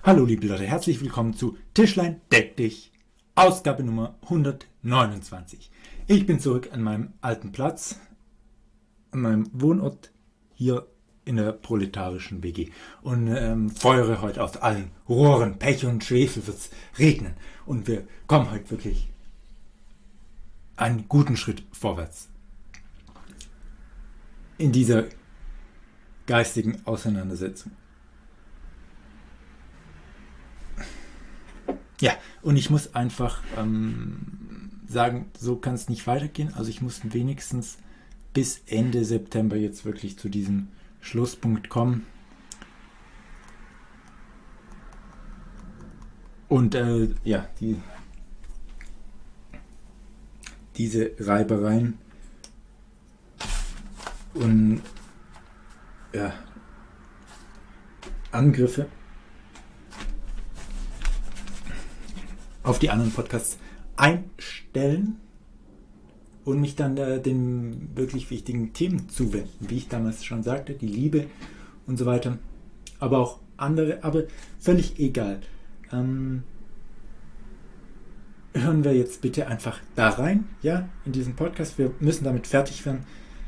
Hallo liebe Leute, herzlich willkommen zu Tischlein deck dich, Ausgabe Nummer 129. Ich bin zurück an meinem alten Platz, an meinem Wohnort hier in der proletarischen WG und feuere heute aus allen Rohren. Pech und Schwefel wird's regnen und wir kommen heute wirklich einen guten Schritt vorwärts in dieser geistigen Auseinandersetzung. Ja, und ich muss einfach sagen, so kann es nicht weitergehen. Also ich muss wenigstens bis Ende September jetzt wirklich zu diesem Schlusspunkt kommen. Und diese Reibereien und Angriffe auf die anderen Podcasts einstellen und mich dann den wirklich wichtigen Themen zuwenden, wie ich damals schon sagte, die Liebe und so weiter, aber auch andere, aber völlig egal. Hören wir jetzt bitte einfach da rein, ja, in diesen Podcast. Wir müssen damit fertig werden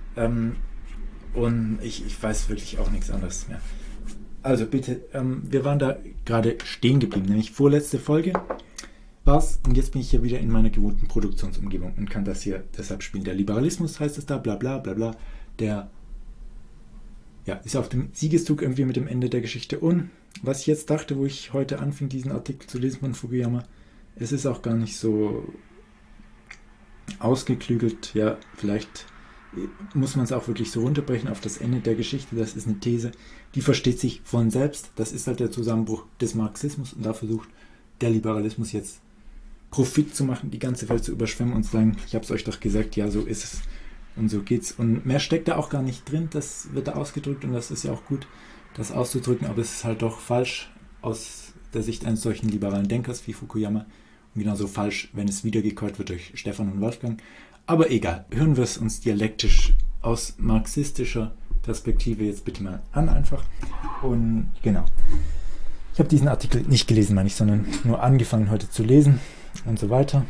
und ich weiß wirklich auch nichts anderes mehr. Also bitte, wir waren da gerade stehen geblieben, nämlich vorletzte Folge war's, und jetzt bin ich hier wieder in meiner gewohnten Produktionsumgebung und kann das hier deshalb spielen. Der Liberalismus heißt es da, bla bla bla bla, der ist auf dem Siegeszug irgendwie mit dem Ende der Geschichte. Und was ich jetzt dachte, wo ich heute anfing, diesen Artikel zu lesen von Fukuyama, es ist auch gar nicht so ausgeklügelt, ja, vielleicht muss man es auch wirklich so runterbrechen auf das Ende der Geschichte. Das ist eine These, die versteht sich von selbst. Das ist halt der Zusammenbruch des Marxismus, und da versucht der Liberalismus jetzt Profit zu machen, die ganze Welt zu überschwemmen und zu sagen, ich habe es euch doch gesagt, ja, so ist es und so geht's. Und mehr steckt da auch gar nicht drin, das wird da ausgedrückt und das ist ja auch gut, das auszudrücken, aber es ist halt doch falsch aus der Sicht eines solchen liberalen Denkers wie Fukuyama und genauso falsch, wenn es wiedergekäut wird durch Stefan und Wolfgang. Aber egal, hören wir es uns dialektisch aus marxistischer Perspektive jetzt bitte mal an einfach. Und genau. Ich habe diesen Artikel nicht gelesen, meine ich, sondern nur angefangen heute zu lesen und so weiter.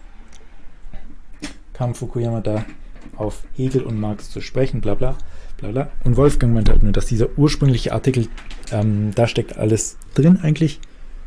Kam Fukuyama da auf Hegel und Marx zu sprechen, bla bla bla bla. Und Wolfgang meinte halt nur, dass dieser ursprüngliche Artikel, da steckt alles drin eigentlich.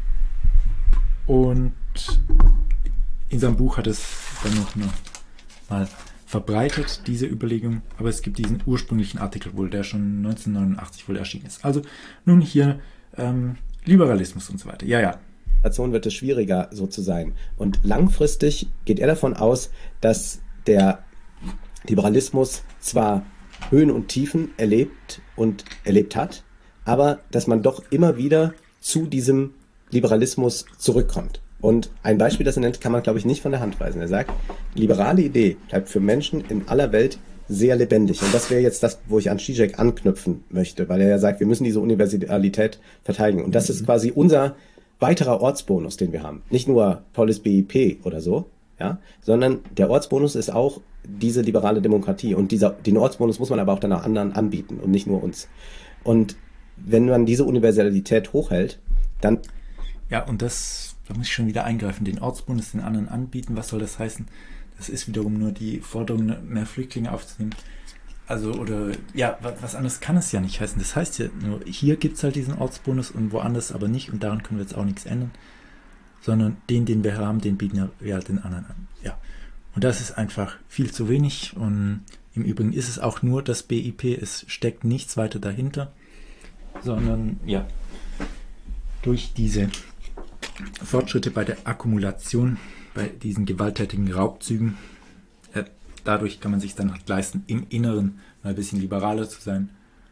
Und in seinem Buch hat es dann noch mal verbreitet, diese Überlegung. Aber es gibt diesen ursprünglichen Artikel wohl, der schon 1989 wohl erschienen ist. Also nun hier Liberalismus und so weiter. Ja. Wird es schwieriger, so zu sein. Und langfristig geht er davon aus, dass der Liberalismus zwar Höhen und Tiefen erlebt hat, aber dass man doch immer wieder zu diesem Liberalismus zurückkommt. Und ein Beispiel, das er nennt, kann man, glaube ich, nicht von der Hand weisen. Er sagt, liberale Idee bleibt für Menschen in aller Welt sehr lebendig. Und das wäre jetzt das, wo ich an Zizek anknüpfen möchte, weil er ja sagt, wir müssen diese Universalität verteidigen. Und das ist quasi unser weiterer Ortsbonus, den wir haben. Nicht nur tolles BIP oder so, ja, sondern der Ortsbonus ist auch diese liberale Demokratie. Und den Ortsbonus muss man aber auch dann auch anderen anbieten und nicht nur uns. Und wenn man diese Universalität hochhält, dann... Ja, und da muss ich schon wieder eingreifen, den Ortsbonus den anderen anbieten. Was soll das heißen? Das ist wiederum nur die Forderung, mehr Flüchtlinge aufzunehmen. Also, oder, ja, was anderes kann es ja nicht heißen. Das heißt ja nur, hier gibt es halt diesen Ortsbonus und woanders aber nicht, und daran können wir jetzt auch nichts ändern. Sondern den wir haben, den bieten wir halt den anderen an. Ja. Und das ist einfach viel zu wenig, und im Übrigen ist es auch nur das BIP, es steckt nichts weiter dahinter, sondern, ja, durch diese Fortschritte bei der Akkumulation, bei diesen gewalttätigen Raubzügen, dadurch kann man sich dann halt leisten, im Inneren mal ein bisschen liberaler zu sein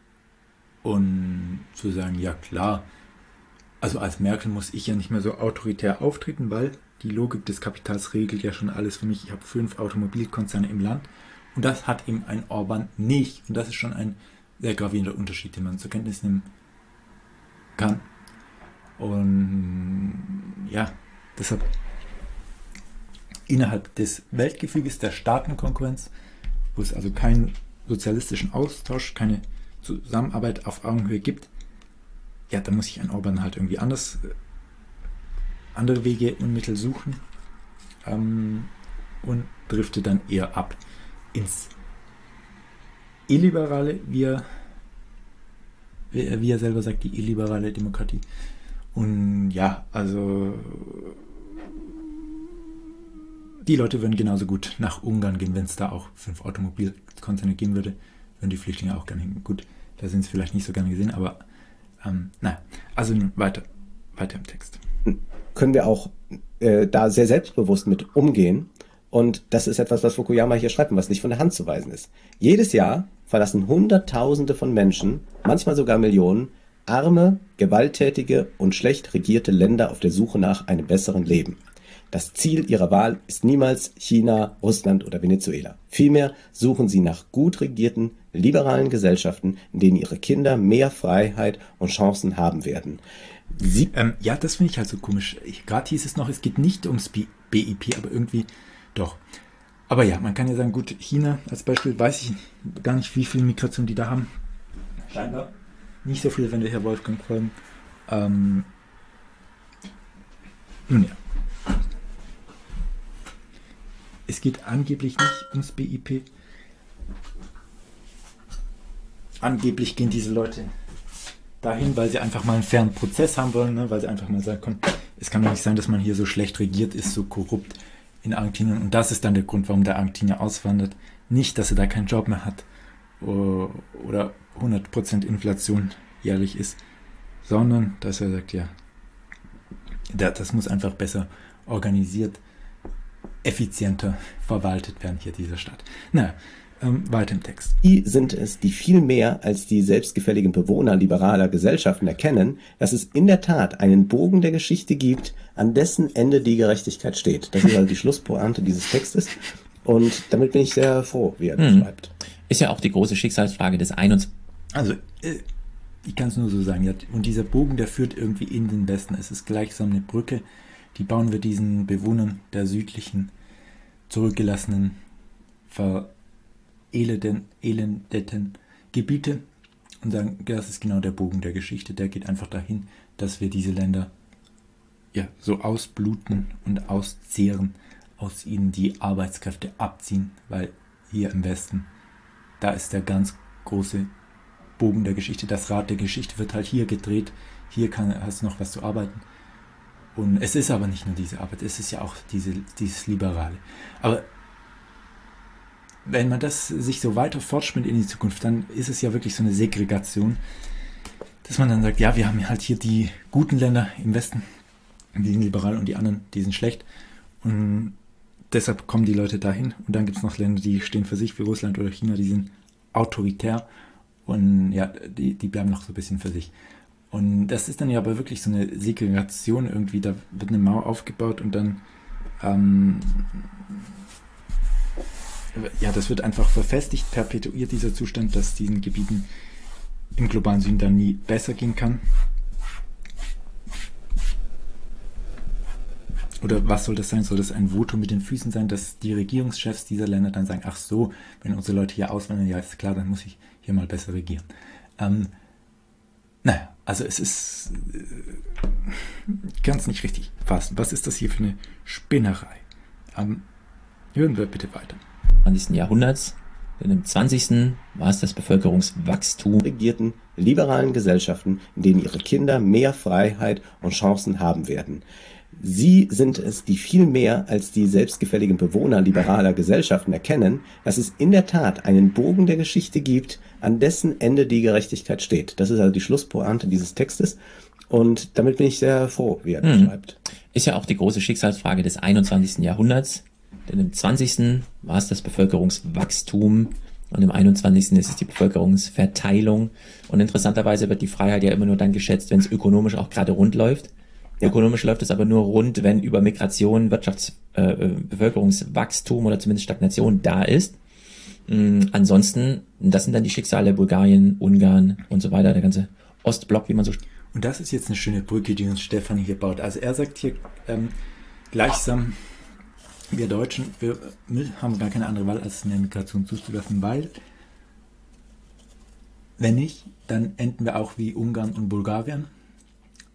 und zu sagen, ja klar, also als Merkel muss ich ja nicht mehr so autoritär auftreten, weil die Logik des Kapitals regelt ja schon alles für mich. Ich habe 5 Automobilkonzerne im Land und das hat eben ein Orban nicht. Und das ist schon ein sehr gravierender Unterschied, den man zur Kenntnis nehmen kann. Und ja, deshalb innerhalb des Weltgefüges der Staatenkonkurrenz, wo es also keinen sozialistischen Austausch, keine Zusammenarbeit auf Augenhöhe gibt, ja, da muss sich ein Orban halt irgendwie andere Wege und Mittel suchen, und driftet dann eher ab ins Illiberale, wie er selber sagt, die illiberale Demokratie. Und ja, also die Leute würden genauso gut nach Ungarn gehen, wenn es da auch 5 Automobilkonzerne geben würde, würden die Flüchtlinge auch gerne hin. Gut, da sind sie vielleicht nicht so gerne gesehen, aber naja, also weiter im Text. Können wir auch da sehr selbstbewusst mit umgehen. Und das ist etwas, was Fukuyama hier schreibt und was nicht von der Hand zu weisen ist. Jedes Jahr verlassen Hunderttausende von Menschen, manchmal sogar Millionen, arme, gewalttätige und schlecht regierte Länder auf der Suche nach einem besseren Leben. Das Ziel ihrer Wahl ist niemals China, Russland oder Venezuela. Vielmehr suchen sie nach gut regierten, liberalen Gesellschaften, in denen ihre Kinder mehr Freiheit und Chancen haben werden. Ja, das finde ich halt so komisch. Gerade hieß es noch, es geht nicht ums BIP, aber irgendwie doch. Aber ja, man kann ja sagen, gut, China als Beispiel, weiß ich gar nicht, wie viel Migration die da haben. Scheinbar nicht so viel, wenn wir Herr Wolfgang folgen. Nun ja. Es geht angeblich nicht ums BIP. Angeblich gehen diese Leute dahin, weil sie einfach mal einen fairen Prozess haben wollen, ne? Weil sie einfach mal sagen können, es kann doch nicht sein, dass man hier so schlecht regiert ist, so korrupt in Argentinien. Und das ist dann der Grund, warum der Argentinier auswandert. Nicht, dass er da keinen Job mehr hat oder 100% Inflation jährlich ist, sondern dass er sagt, ja, das muss einfach besser organisiert, effizienter verwaltet werden hier, dieser Staat. Na, weiter im Text. Die sind es, die viel mehr als die selbstgefälligen Bewohner liberaler Gesellschaften erkennen, dass es in der Tat einen Bogen der Geschichte gibt, an dessen Ende die Gerechtigkeit steht. Das ist also die Schlusspointe dieses Textes. Und damit bin ich sehr froh, wie er das schreibt. Ist ja auch die große Schicksalsfrage des 21. Also, ich kann es nur so sagen, ja, und dieser Bogen, der führt irgendwie in den Westen. Es ist gleichsam eine Brücke, die bauen wir diesen Bewohnern der südlichen, zurückgelassenen, elendeten Gebiete und sagen, das ist genau der Bogen der Geschichte, der geht einfach dahin, dass wir diese Länder ja so ausbluten und auszehren, aus ihnen die Arbeitskräfte abziehen, weil hier im Westen, da ist der ganz große Bogen der Geschichte, das Rad der Geschichte wird halt hier gedreht, hier hast du noch was zu arbeiten. Und es ist aber nicht nur diese Arbeit, es ist ja auch dieses Liberale. Aber wenn man das sich so weiter fortspinnt in die Zukunft, dann ist es ja wirklich so eine Segregation, dass man dann sagt, ja, wir haben halt hier die guten Länder im Westen, die sind liberal und die anderen, die sind schlecht. Und deshalb kommen die Leute dahin. Und dann gibt es noch Länder, die stehen für sich, wie Russland oder China, die sind autoritär und ja, die bleiben noch so ein bisschen für sich. Und das ist dann ja aber wirklich so eine Segregation irgendwie, da wird eine Mauer aufgebaut und dann ja, das wird einfach verfestigt, perpetuiert dieser Zustand, dass diesen Gebieten im globalen Süden dann nie besser gehen kann. Oder was soll das sein? Soll das ein Votum mit den Füßen sein, dass die Regierungschefs dieser Länder dann sagen, ach so, wenn unsere Leute hier auswandern, ja ist klar, dann muss ich hier mal besser regieren. Naja, also es ist ganz nicht richtig fassen. Was ist das hier für eine Spinnerei? Hören wir bitte weiter. 20. Jahrhunderts, denn im 20. war es das Bevölkerungswachstum. Regierten liberalen Gesellschaften, in denen ihre Kinder mehr Freiheit und Chancen haben werden. Sie sind es, die viel mehr als die selbstgefälligen Bewohner liberaler Gesellschaften erkennen, dass es in der Tat einen Bogen der Geschichte gibt, an dessen Ende die Gerechtigkeit steht. Das ist also die Schlusspointe dieses Textes. Und damit bin ich sehr froh, wie er das schreibt. Ist ja auch die große Schicksalsfrage des 21. Jahrhunderts. Denn im 20. war es das Bevölkerungswachstum und im 21. ist es die Bevölkerungsverteilung. Und interessanterweise wird die Freiheit ja immer nur dann geschätzt, wenn es ökonomisch auch gerade rund läuft. Ja. Ökonomisch läuft es aber nur rund, wenn über Migration, Bevölkerungswachstum oder zumindest Stagnation da ist. Ansonsten, das sind dann die Schicksale Bulgarien, Ungarn und so weiter, der ganze Ostblock, wie man so... Und das ist jetzt eine schöne Brücke, die uns Stefan hier baut. Also er sagt hier gleichsam, wir Deutschen, wir haben gar keine andere Wahl, als eine Migration zuzulassen, weil, wenn nicht, dann enden wir auch wie Ungarn und Bulgarien,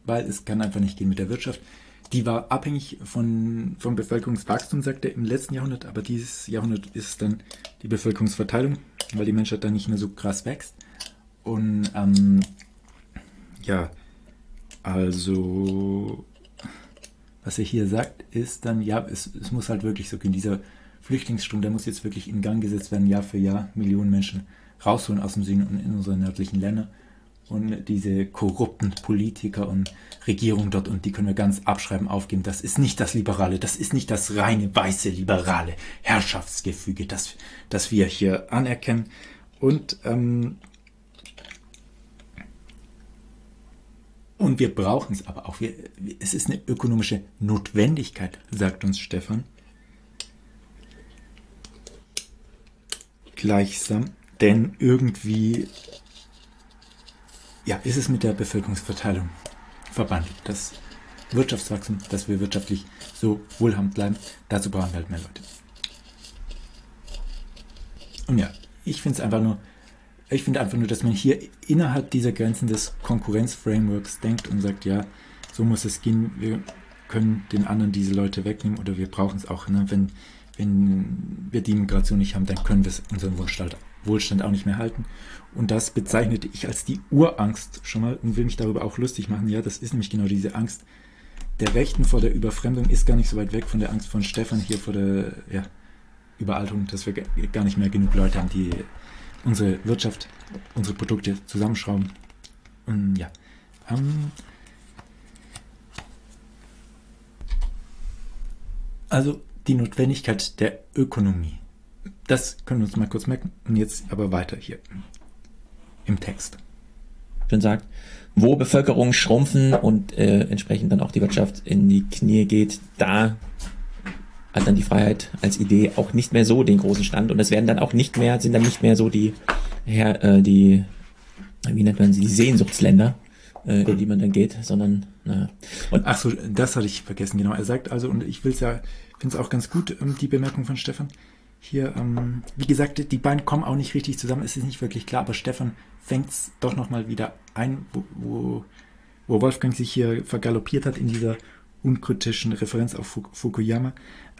weil es kann einfach nicht gehen mit der Wirtschaft. Die war abhängig vom Bevölkerungswachstum, sagt er, im letzten Jahrhundert, aber dieses Jahrhundert ist es dann die Bevölkerungsverteilung, weil die Menschheit dann nicht mehr so krass wächst. Und ja, also was er hier sagt, ist dann, ja, es muss halt wirklich so gehen, dieser Flüchtlingsstrom, der muss jetzt wirklich in Gang gesetzt werden, Jahr für Jahr, Millionen Menschen rausholen aus dem Süden und in unsere nördlichen Länder. Und diese korrupten Politiker und Regierungen dort, und die können wir ganz abschreiben, aufgeben. Das ist nicht das Liberale, das ist nicht das reine, weiße, liberale Herrschaftsgefüge, das wir hier anerkennen. Und wir brauchen es aber auch. Es ist eine ökonomische Notwendigkeit, sagt uns Stefan. Gleichsam, denn irgendwie ist es mit der Bevölkerungsverteilung verbandelt. Das Wirtschaftswachstum, dass wir wirtschaftlich so wohlhabend bleiben, dazu brauchen wir halt mehr Leute. Und ja, ich finde einfach nur, dass man hier innerhalb dieser Grenzen des Konkurrenzframeworks denkt und sagt, ja, so muss es gehen, wir können den anderen diese Leute wegnehmen oder wir brauchen es auch. Ne? Wenn wir die Migration nicht haben, dann können wir unseren Wohlstand auch nicht mehr halten. Und das bezeichnete ich als die Urangst schon mal und will mich darüber auch lustig machen. Ja, das ist nämlich genau diese Angst der Rechten vor der Überfremdung, ist gar nicht so weit weg von der Angst von Stefan hier vor der Überalterung, dass wir gar nicht mehr genug Leute haben, die unsere Wirtschaft, unsere Produkte zusammenschrauben. Und ja, also die Notwendigkeit der Ökonomie. Das können wir uns mal kurz merken. Und jetzt aber weiter hier im Text. Schon sagt, wo Bevölkerung schrumpfen und entsprechend dann auch die Wirtschaft in die Knie geht, da hat dann die Freiheit als Idee auch nicht mehr so den großen Stand. Und es sind dann nicht mehr so die wie nennt man sie, die Sehnsuchtsländer, in die man dann geht, sondern naja. Ach so, das hatte ich vergessen, genau. Er sagt also, und ich finde es auch ganz gut, die Bemerkung von Stefan. Hier, wie gesagt, die beiden kommen auch nicht richtig zusammen, es ist nicht wirklich klar, aber Stefan fängt es doch nochmal wieder ein, wo Wolfgang sich hier vergaloppiert hat in dieser unkritischen Referenz auf Fukuyama.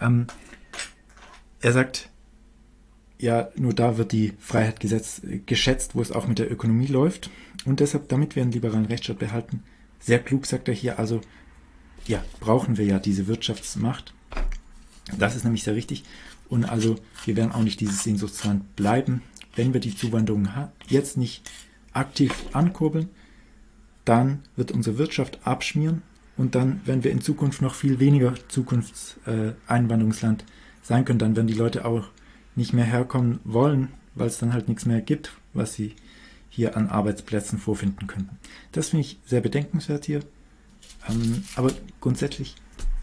Er sagt, ja, nur da wird die Freiheit geschätzt, wo es auch mit der Ökonomie läuft. Und deshalb, damit wir einen liberalen Rechtsstaat behalten, sehr klug sagt er hier, also, ja, brauchen wir ja diese Wirtschaftsmacht. Das ist nämlich sehr richtig. Und also, wir werden auch nicht dieses Sehnsuchtsland bleiben. Wenn wir die Zuwanderung jetzt nicht aktiv ankurbeln, dann wird unsere Wirtschaft abschmieren und dann, wenn wir in Zukunft noch viel weniger Zukunftseinwanderungsland sein können, dann werden die Leute auch nicht mehr herkommen wollen, weil es dann halt nichts mehr gibt, was sie hier an Arbeitsplätzen vorfinden könnten. Das finde ich sehr bedenkenswert hier. Aber grundsätzlich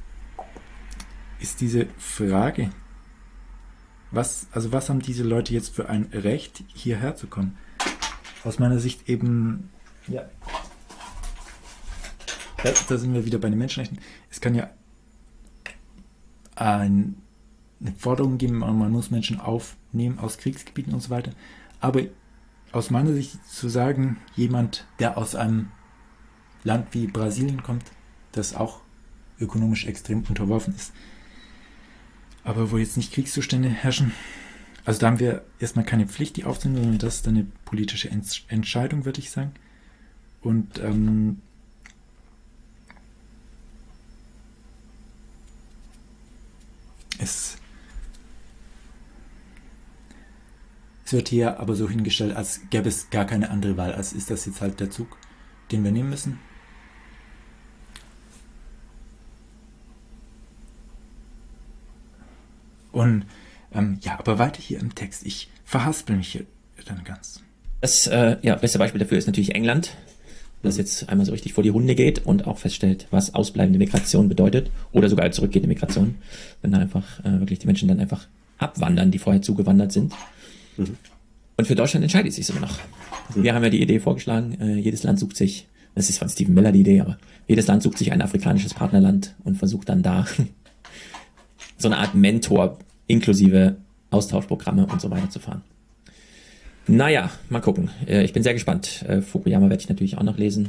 ist diese Frage, was haben diese Leute jetzt für ein Recht, hierher zu kommen? Aus meiner Sicht eben, ja, da sind wir wieder bei den Menschenrechten. Es kann ja eine Forderung geben, man muss Menschen aufnehmen aus Kriegsgebieten und so weiter. Aber aus meiner Sicht zu sagen, jemand, der aus einem Land wie Brasilien kommt, das auch ökonomisch extrem unterworfen ist, aber wo jetzt nicht Kriegszustände herrschen, also da haben wir erstmal keine Pflicht, die aufzunehmen, sondern das ist eine politische Entscheidung, würde ich sagen. Und es wird hier aber so hingestellt, als gäbe es gar keine andere Wahl, als ist das jetzt halt der Zug, den wir nehmen müssen. Und aber weiter hier im Text. Ich verhaspel mich hier dann ganz. Das beste Beispiel dafür ist natürlich England, das jetzt einmal so richtig vor die Hunde geht und auch feststellt, was ausbleibende Migration bedeutet oder sogar zurückgehende Migration, wenn dann einfach wirklich die Menschen dann einfach abwandern, die vorher zugewandert sind. Mhm. Und für Deutschland entscheidet sich sogar noch. Wir haben ja die Idee vorgeschlagen, jedes Land sucht sich, das ist von Stephen Miller die Idee, aber jedes Land sucht sich ein afrikanisches Partnerland und versucht dann da so eine Art Mentor inklusive Austauschprogramme und so weiter zu fahren. Naja, mal gucken. Ich bin sehr gespannt. Fukuyama werde ich natürlich auch noch lesen.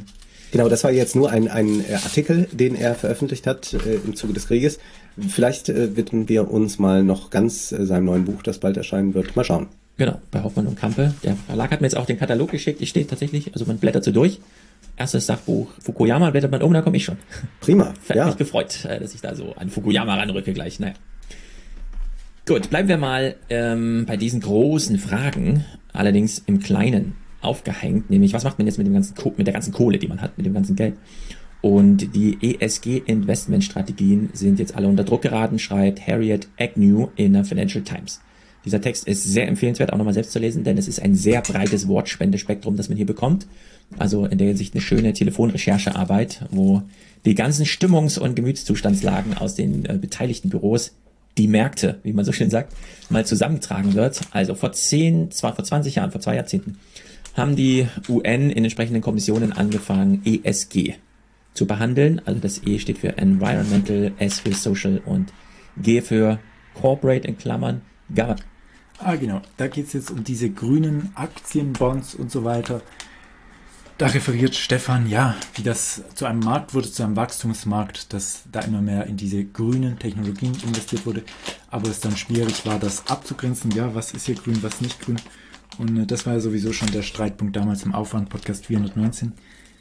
Genau, das war jetzt nur ein Artikel, den er veröffentlicht hat im Zuge des Krieges. Vielleicht widmen wir uns mal noch ganz seinem neuen Buch, das bald erscheinen wird. Mal schauen. Genau, bei Hoffmann und Campe. Der Verlag hat mir jetzt auch den Katalog geschickt. Ich stehe tatsächlich, also man blättert so durch. Erstes Sachbuch Fukuyama, blättert man da komme ich schon. Prima, Ich habe mich gefreut, dass ich da so an Fukuyama ranrücke gleich. Naja. Gut, bleiben wir mal bei diesen großen Fragen, allerdings im Kleinen aufgehängt, nämlich was macht man jetzt mit der ganzen Kohle, die man hat, mit dem ganzen Geld? Und die ESG-Investmentstrategien sind jetzt alle unter Druck geraten, schreibt Harriet Agnew in der Financial Times. Dieser Text ist sehr empfehlenswert, auch nochmal selbst zu lesen, denn es ist ein sehr breites Wortspendespektrum, das man hier bekommt. Also in der Hinsicht eine schöne Telefonrecherchearbeit, wo die ganzen Stimmungs- und Gemütszustandslagen aus den beteiligten Büros, die Märkte, wie man so schön sagt, mal zusammengetragen wird. Also vor 20 Jahren, vor 2 Jahrzehnten, haben die UN in entsprechenden Kommissionen angefangen, ESG zu behandeln. Also das E steht für Environmental, S für Social und G für Corporate in Klammern, Government. Genau, da geht es jetzt um diese grünen Aktienbonds und so weiter. Da referiert Stefan, wie das zu einem Markt wurde, zu einem Wachstumsmarkt, dass da immer mehr in diese grünen Technologien investiert wurde, aber es dann schwierig war, das abzugrenzen. Was ist hier grün, was nicht grün? Und das war ja sowieso schon der Streitpunkt damals im Aufwand-Podcast 419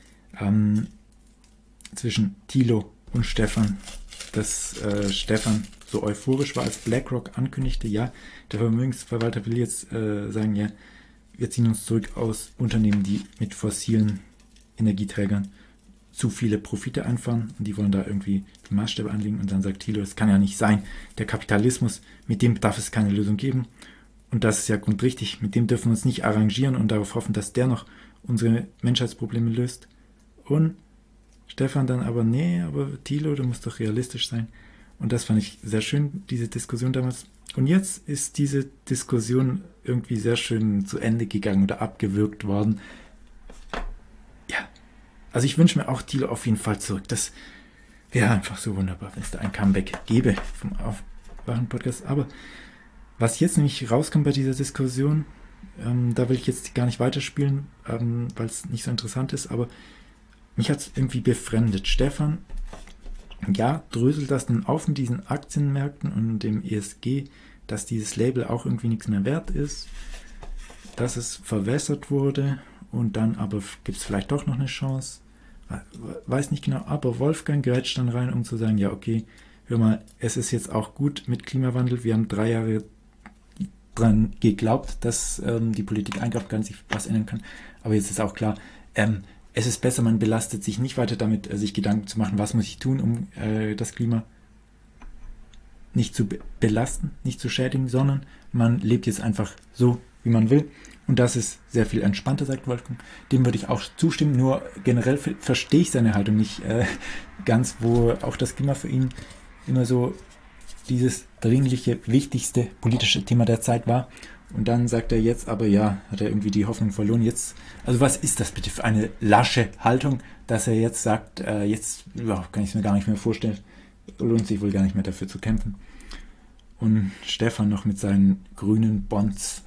zwischen Thilo und Stefan, dass Stefan so euphorisch war, als BlackRock ankündigte, der Vermögensverwalter will jetzt sagen, wir ziehen uns zurück aus Unternehmen, die mit fossilen Energieträgern zu viele Profite einfahren und die wollen da irgendwie die Maßstäbe anlegen und dann sagt Thilo, das kann ja nicht sein, der Kapitalismus, mit dem darf es keine Lösung geben und das ist ja grundrichtig, mit dem dürfen wir uns nicht arrangieren und darauf hoffen, dass der noch unsere Menschheitsprobleme löst. Und Stefan dann aber Thilo, du musst doch realistisch sein. Und das fand ich sehr schön, diese Diskussion damals. Und jetzt ist diese Diskussion irgendwie sehr schön zu Ende gegangen oder abgewürgt worden. Also ich wünsche mir auch Thilo auf jeden Fall zurück. Das wäre einfach so wunderbar, wenn es da ein Comeback gäbe vom Aufwachen-Podcast. Aber was jetzt nämlich rauskommt bei dieser Diskussion, da will ich jetzt gar nicht weiterspielen, weil es nicht so interessant ist, aber mich hat es irgendwie befremdet. Stefan, dröselt das dann auf in diesen Aktienmärkten und dem ESG, dass dieses Label auch irgendwie nichts mehr wert ist, dass es verwässert wurde und dann aber gibt es vielleicht doch noch eine Chance. Weiß nicht genau, aber Wolfgang grätscht dann rein, um zu sagen, hör mal, es ist jetzt auch gut mit Klimawandel, wir haben 3 Jahre dran geglaubt, dass die Politik eingreift, gar nicht was ändern kann, aber jetzt ist auch klar, es ist besser, man belastet sich nicht weiter damit, sich Gedanken zu machen, was muss ich tun, um das Klima nicht zu belasten, nicht zu schädigen, sondern man lebt jetzt einfach so, wie man will. Und das ist sehr viel entspannter, sagt Wolfgang. Dem würde ich auch zustimmen, nur generell verstehe ich seine Haltung nicht ganz, wo auch das Klima für ihn immer so dieses dringliche, wichtigste politische Thema der Zeit war. Und dann sagt er jetzt, aber hat er irgendwie die Hoffnung verloren. Jetzt, also was ist das bitte für eine lasche Haltung, dass er jetzt sagt, jetzt kann ich es mir gar nicht mehr vorstellen, lohnt sich wohl gar nicht mehr dafür zu kämpfen. Und Stefan noch mit seinen grünen Bonds.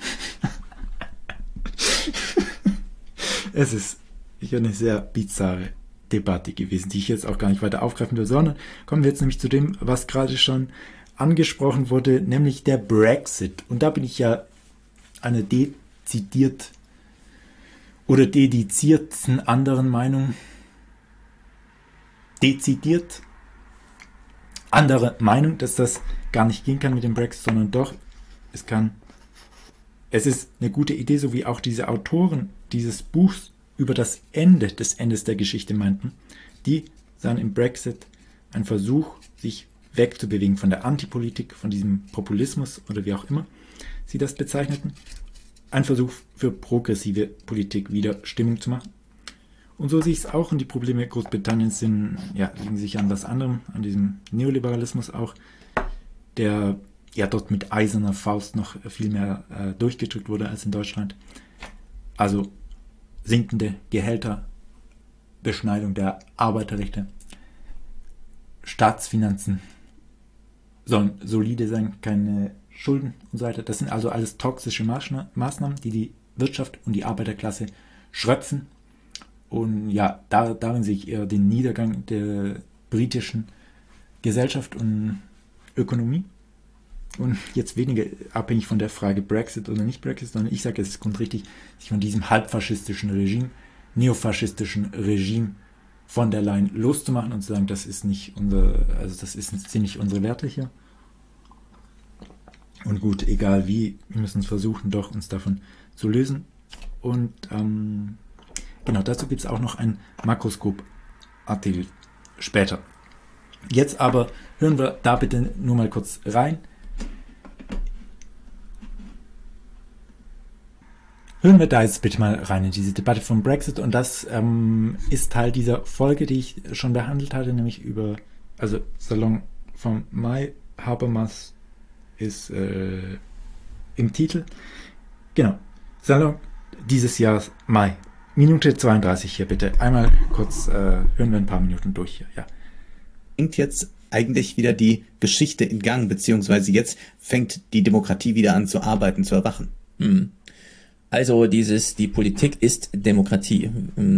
Es ist eine sehr bizarre Debatte gewesen, die ich jetzt auch gar nicht weiter aufgreifen will, sondern kommen wir jetzt nämlich zu dem, was gerade schon angesprochen wurde, nämlich der Brexit. Und da bin ich einer dedizierten anderen Meinung. Dezidiert andere Meinung, dass das gar nicht gehen kann mit dem Brexit, sondern doch, es ist eine gute Idee, so wie auch diese Autoren dieses Buchs über das Ende des Endes der Geschichte meinten, die sahen im Brexit einen Versuch, sich wegzubewegen von der Antipolitik, von diesem Populismus oder wie auch immer sie das bezeichneten, ein Versuch für progressive Politik wieder Stimmung zu machen. Und so sehe ich es auch, und die Probleme Großbritanniens liegen sich an was anderem, an diesem Neoliberalismus auch, der dort mit eiserner Faust noch viel mehr durchgedrückt wurde als in Deutschland. Also sinkende Gehälter, Beschneidung der Arbeiterrechte, Staatsfinanzen sollen solide sein, keine Schulden und so weiter. Das sind also alles toxische Maßnahmen, die die Wirtschaft und die Arbeiterklasse schröpfen Und ja, darin sehe ich eher den Niedergang der britischen Gesellschaft und Ökonomie. Und jetzt weniger abhängig von der Frage Brexit oder nicht Brexit, sondern ich sage, es kommt richtig, sich von diesem halbfaschistischen Regime, neofaschistischen Regime von der Leyen loszumachen und zu sagen, das ist nicht sind nicht unsere Werte hier. Und gut, egal wie, wir müssen es versuchen, doch uns davon zu lösen. Und genau, dazu gibt es auch noch einen Makroskop-Artikel später. Jetzt aber hören wir da bitte nur mal kurz rein. Hören wir da jetzt bitte mal rein in diese Debatte vom Brexit, und das ist Teil dieser Folge, die ich schon behandelt hatte, nämlich über, also Salon vom Mai, Habermas ist im Titel. Genau, Salon dieses Jahres Mai. Minute 32 hier bitte. Einmal kurz hören wir ein paar Minuten durch hier, ja. Bringt jetzt eigentlich wieder die Geschichte in Gang, beziehungsweise jetzt fängt die Demokratie wieder an zu arbeiten, zu erwachen. Also die Politik ist Demokratie.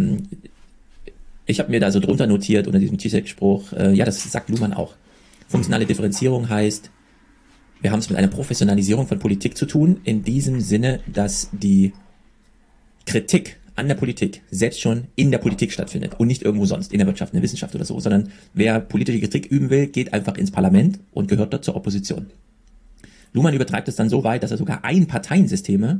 Ich habe mir da so drunter notiert unter diesem Zizek-Spruch, ja, das sagt Luhmann auch. Funktionale Differenzierung heißt, wir haben es mit einer Professionalisierung von Politik zu tun, in diesem Sinne, dass die Kritik an der Politik selbst schon in der Politik stattfindet und nicht irgendwo sonst, in der Wirtschaft, in der Wissenschaft oder so, sondern wer politische Kritik üben will, geht einfach ins Parlament und gehört dort zur Opposition. Luhmann übertreibt es dann so weit, dass er sogar Einparteiensysteme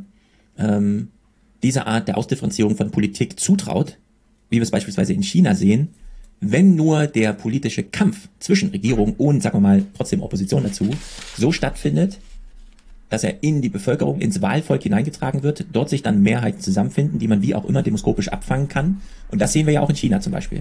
diese Art der Ausdifferenzierung von Politik zutraut, wie wir es beispielsweise in China sehen, wenn nur der politische Kampf zwischen Regierung und, sagen wir mal, trotzdem Opposition dazu, so stattfindet, dass er in die Bevölkerung, ins Wahlvolk hineingetragen wird, dort sich dann Mehrheiten zusammenfinden, die man wie auch immer demoskopisch abfangen kann. Und das sehen wir ja auch in China zum Beispiel.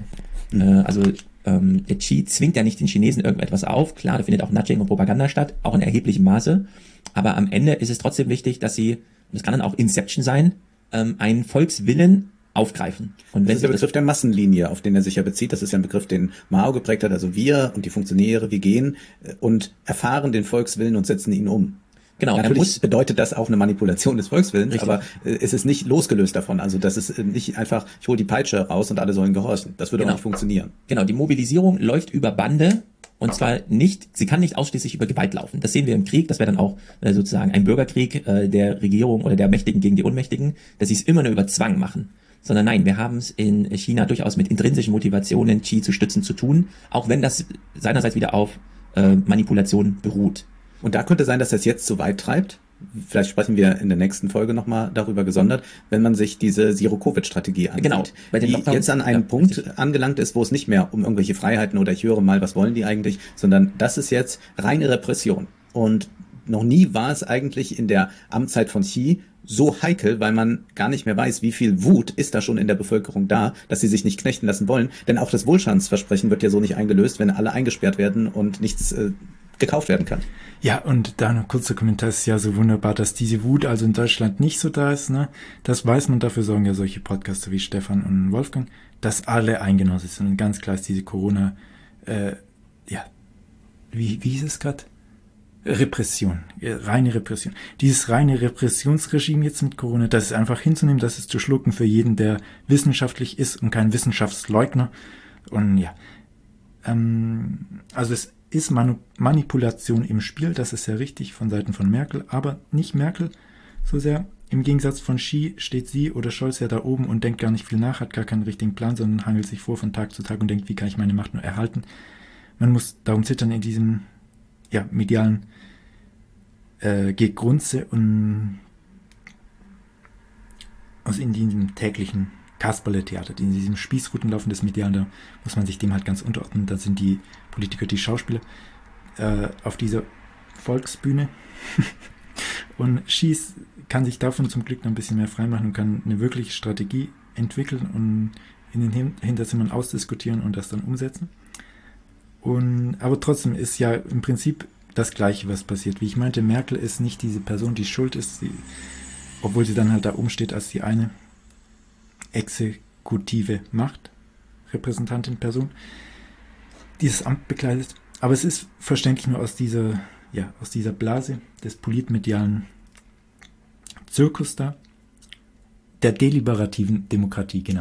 Der Xi zwingt ja nicht den Chinesen irgendetwas auf. Klar, da findet auch Nudging und Propaganda statt, auch in erheblichem Maße. Aber am Ende ist es trotzdem wichtig, dass sie, und das kann dann auch Inception sein, einen Volkswillen aufgreifen. Und wenn das ist der Begriff der Massenlinie, auf den er sich ja bezieht. Das ist ja ein Begriff, den Mao geprägt hat. Also wir und die Funktionäre, wir gehen und erfahren den Volkswillen und setzen ihn um. Genau, natürlich bedeutet das auch eine Manipulation des Volkswillens, richtig. Aber es ist nicht losgelöst davon. Also das ist nicht einfach, ich hole die Peitsche raus und alle sollen gehorchen. Das würde auch nicht funktionieren. Genau, die Mobilisierung läuft über Bande, und zwar nicht, sie kann nicht ausschließlich über Gewalt laufen. Das sehen wir im Krieg, das wäre dann auch sozusagen ein Bürgerkrieg der Regierung oder der Mächtigen gegen die Unmächtigen, dass sie es immer nur über Zwang machen. Sondern nein, wir haben es in China durchaus mit intrinsischen Motivationen, Xi zu stützen, zu tun, auch wenn das seinerseits wieder auf Manipulation beruht. Und da könnte sein, dass das jetzt zu weit treibt. Vielleicht sprechen wir in der nächsten Folge nochmal darüber gesondert, wenn man sich diese Zero-Covid-Strategie ansieht, genau, die jetzt an einem Punkt angelangt ist, wo es nicht mehr um irgendwelche Freiheiten oder ich höre mal, was wollen die eigentlich, sondern das ist jetzt reine Repression. Und noch nie war es eigentlich in der Amtszeit von Xi so heikel, weil man gar nicht mehr weiß, wie viel Wut ist da schon in der Bevölkerung da, dass sie sich nicht knechten lassen wollen. Denn auch das Wohlstandsversprechen wird ja so nicht eingelöst, wenn alle eingesperrt werden und nichts gekauft werden kann. Ja, und da noch kurzer Kommentar, ist ja so wunderbar, dass diese Wut also in Deutschland nicht so da ist, ne? Das weiß man, dafür sorgen ja solche Podcaster wie Stefan und Wolfgang, dass alle eingenossen sind. Und ganz klar ist diese Corona, wie hieß es gerade? Repression, reine Repression. Dieses reine Repressionsregime jetzt mit Corona, das ist einfach hinzunehmen, das ist zu schlucken für jeden, der wissenschaftlich ist und kein Wissenschaftsleugner. Und ja, also es ist Manipulation im Spiel, das ist ja richtig von Seiten von Merkel, aber nicht Merkel so sehr. Im Gegensatz von Xi steht sie oder Scholz ja da oben und denkt gar nicht viel nach, hat gar keinen richtigen Plan, sondern hangelt sich vor von Tag zu Tag und denkt, wie kann ich meine Macht nur erhalten. Man muss darum zittern in diesem medialen Gegrunze und also in diesem täglichen Kasperle-Theater, in diesem Spießrutenlaufen des Medialen, da muss man sich dem halt ganz unterordnen. Da sind die Politiker, die Schauspieler auf dieser Volksbühne. Und Xi kann sich davon zum Glück noch ein bisschen mehr freimachen und kann eine wirkliche Strategie entwickeln und in den Hinterzimmern ausdiskutieren und das dann umsetzen. Aber trotzdem ist ja im Prinzip das Gleiche, was passiert. Wie ich meinte, Merkel ist nicht diese Person, die schuld ist, obwohl sie dann halt da oben steht als die eine exekutive Macht, Repräsentantin, Person, dieses Amt bekleidet. Aber es ist verständlich nur aus dieser Blase des politmedialen Zirkus da, der deliberativen Demokratie, genau.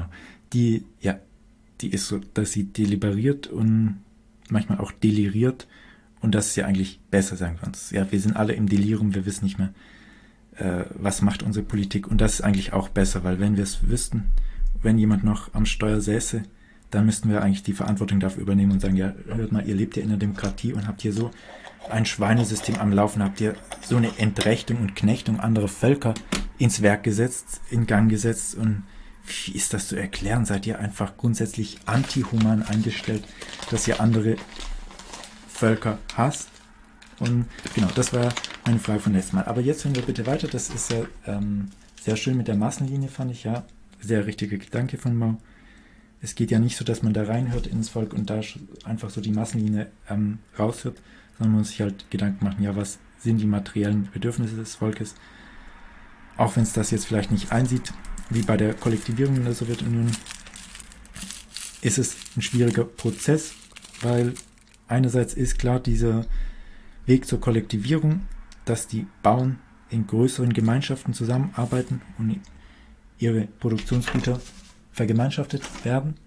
die ist so, dass sie deliberiert und manchmal auch deliriert und das ist ja eigentlich besser, sagen wir uns. Ja, wir sind alle im Delirium, wir wissen nicht mehr, was macht unsere Politik und das ist eigentlich auch besser, weil wenn wir es wüssten, wenn jemand noch am Steuer säße, dann müssten wir eigentlich die Verantwortung dafür übernehmen und sagen, ja, hört mal, ihr lebt ja in der Demokratie und habt hier so ein Schweinesystem am Laufen, habt ihr so eine Entrechtung und Knechtung anderer Völker ins Werk gesetzt, in Gang gesetzt und wie ist das zu erklären? Seid ihr einfach grundsätzlich antihuman eingestellt, dass ihr andere Völker hasst? Und genau, das war meine Frage von letztem Mal. Aber jetzt hören wir bitte weiter. Das ist ja sehr schön mit der Massenlinie, fand ich, ja. Sehr richtiger Gedanke von Mao. Es geht ja nicht so, dass man da reinhört ins Volk und da einfach so die Massenlinie raushört, sondern man muss sich halt Gedanken machen, ja, was sind die materiellen Bedürfnisse des Volkes? Auch wenn es das jetzt vielleicht nicht einsieht, wie bei der Kollektivierung in der Sowjetunion, ist es ein schwieriger Prozess, weil einerseits ist klar dieser Weg zur Kollektivierung, dass die Bauern in größeren Gemeinschaften zusammenarbeiten und ihre Produktionsgüter vergemeinschaftet werden.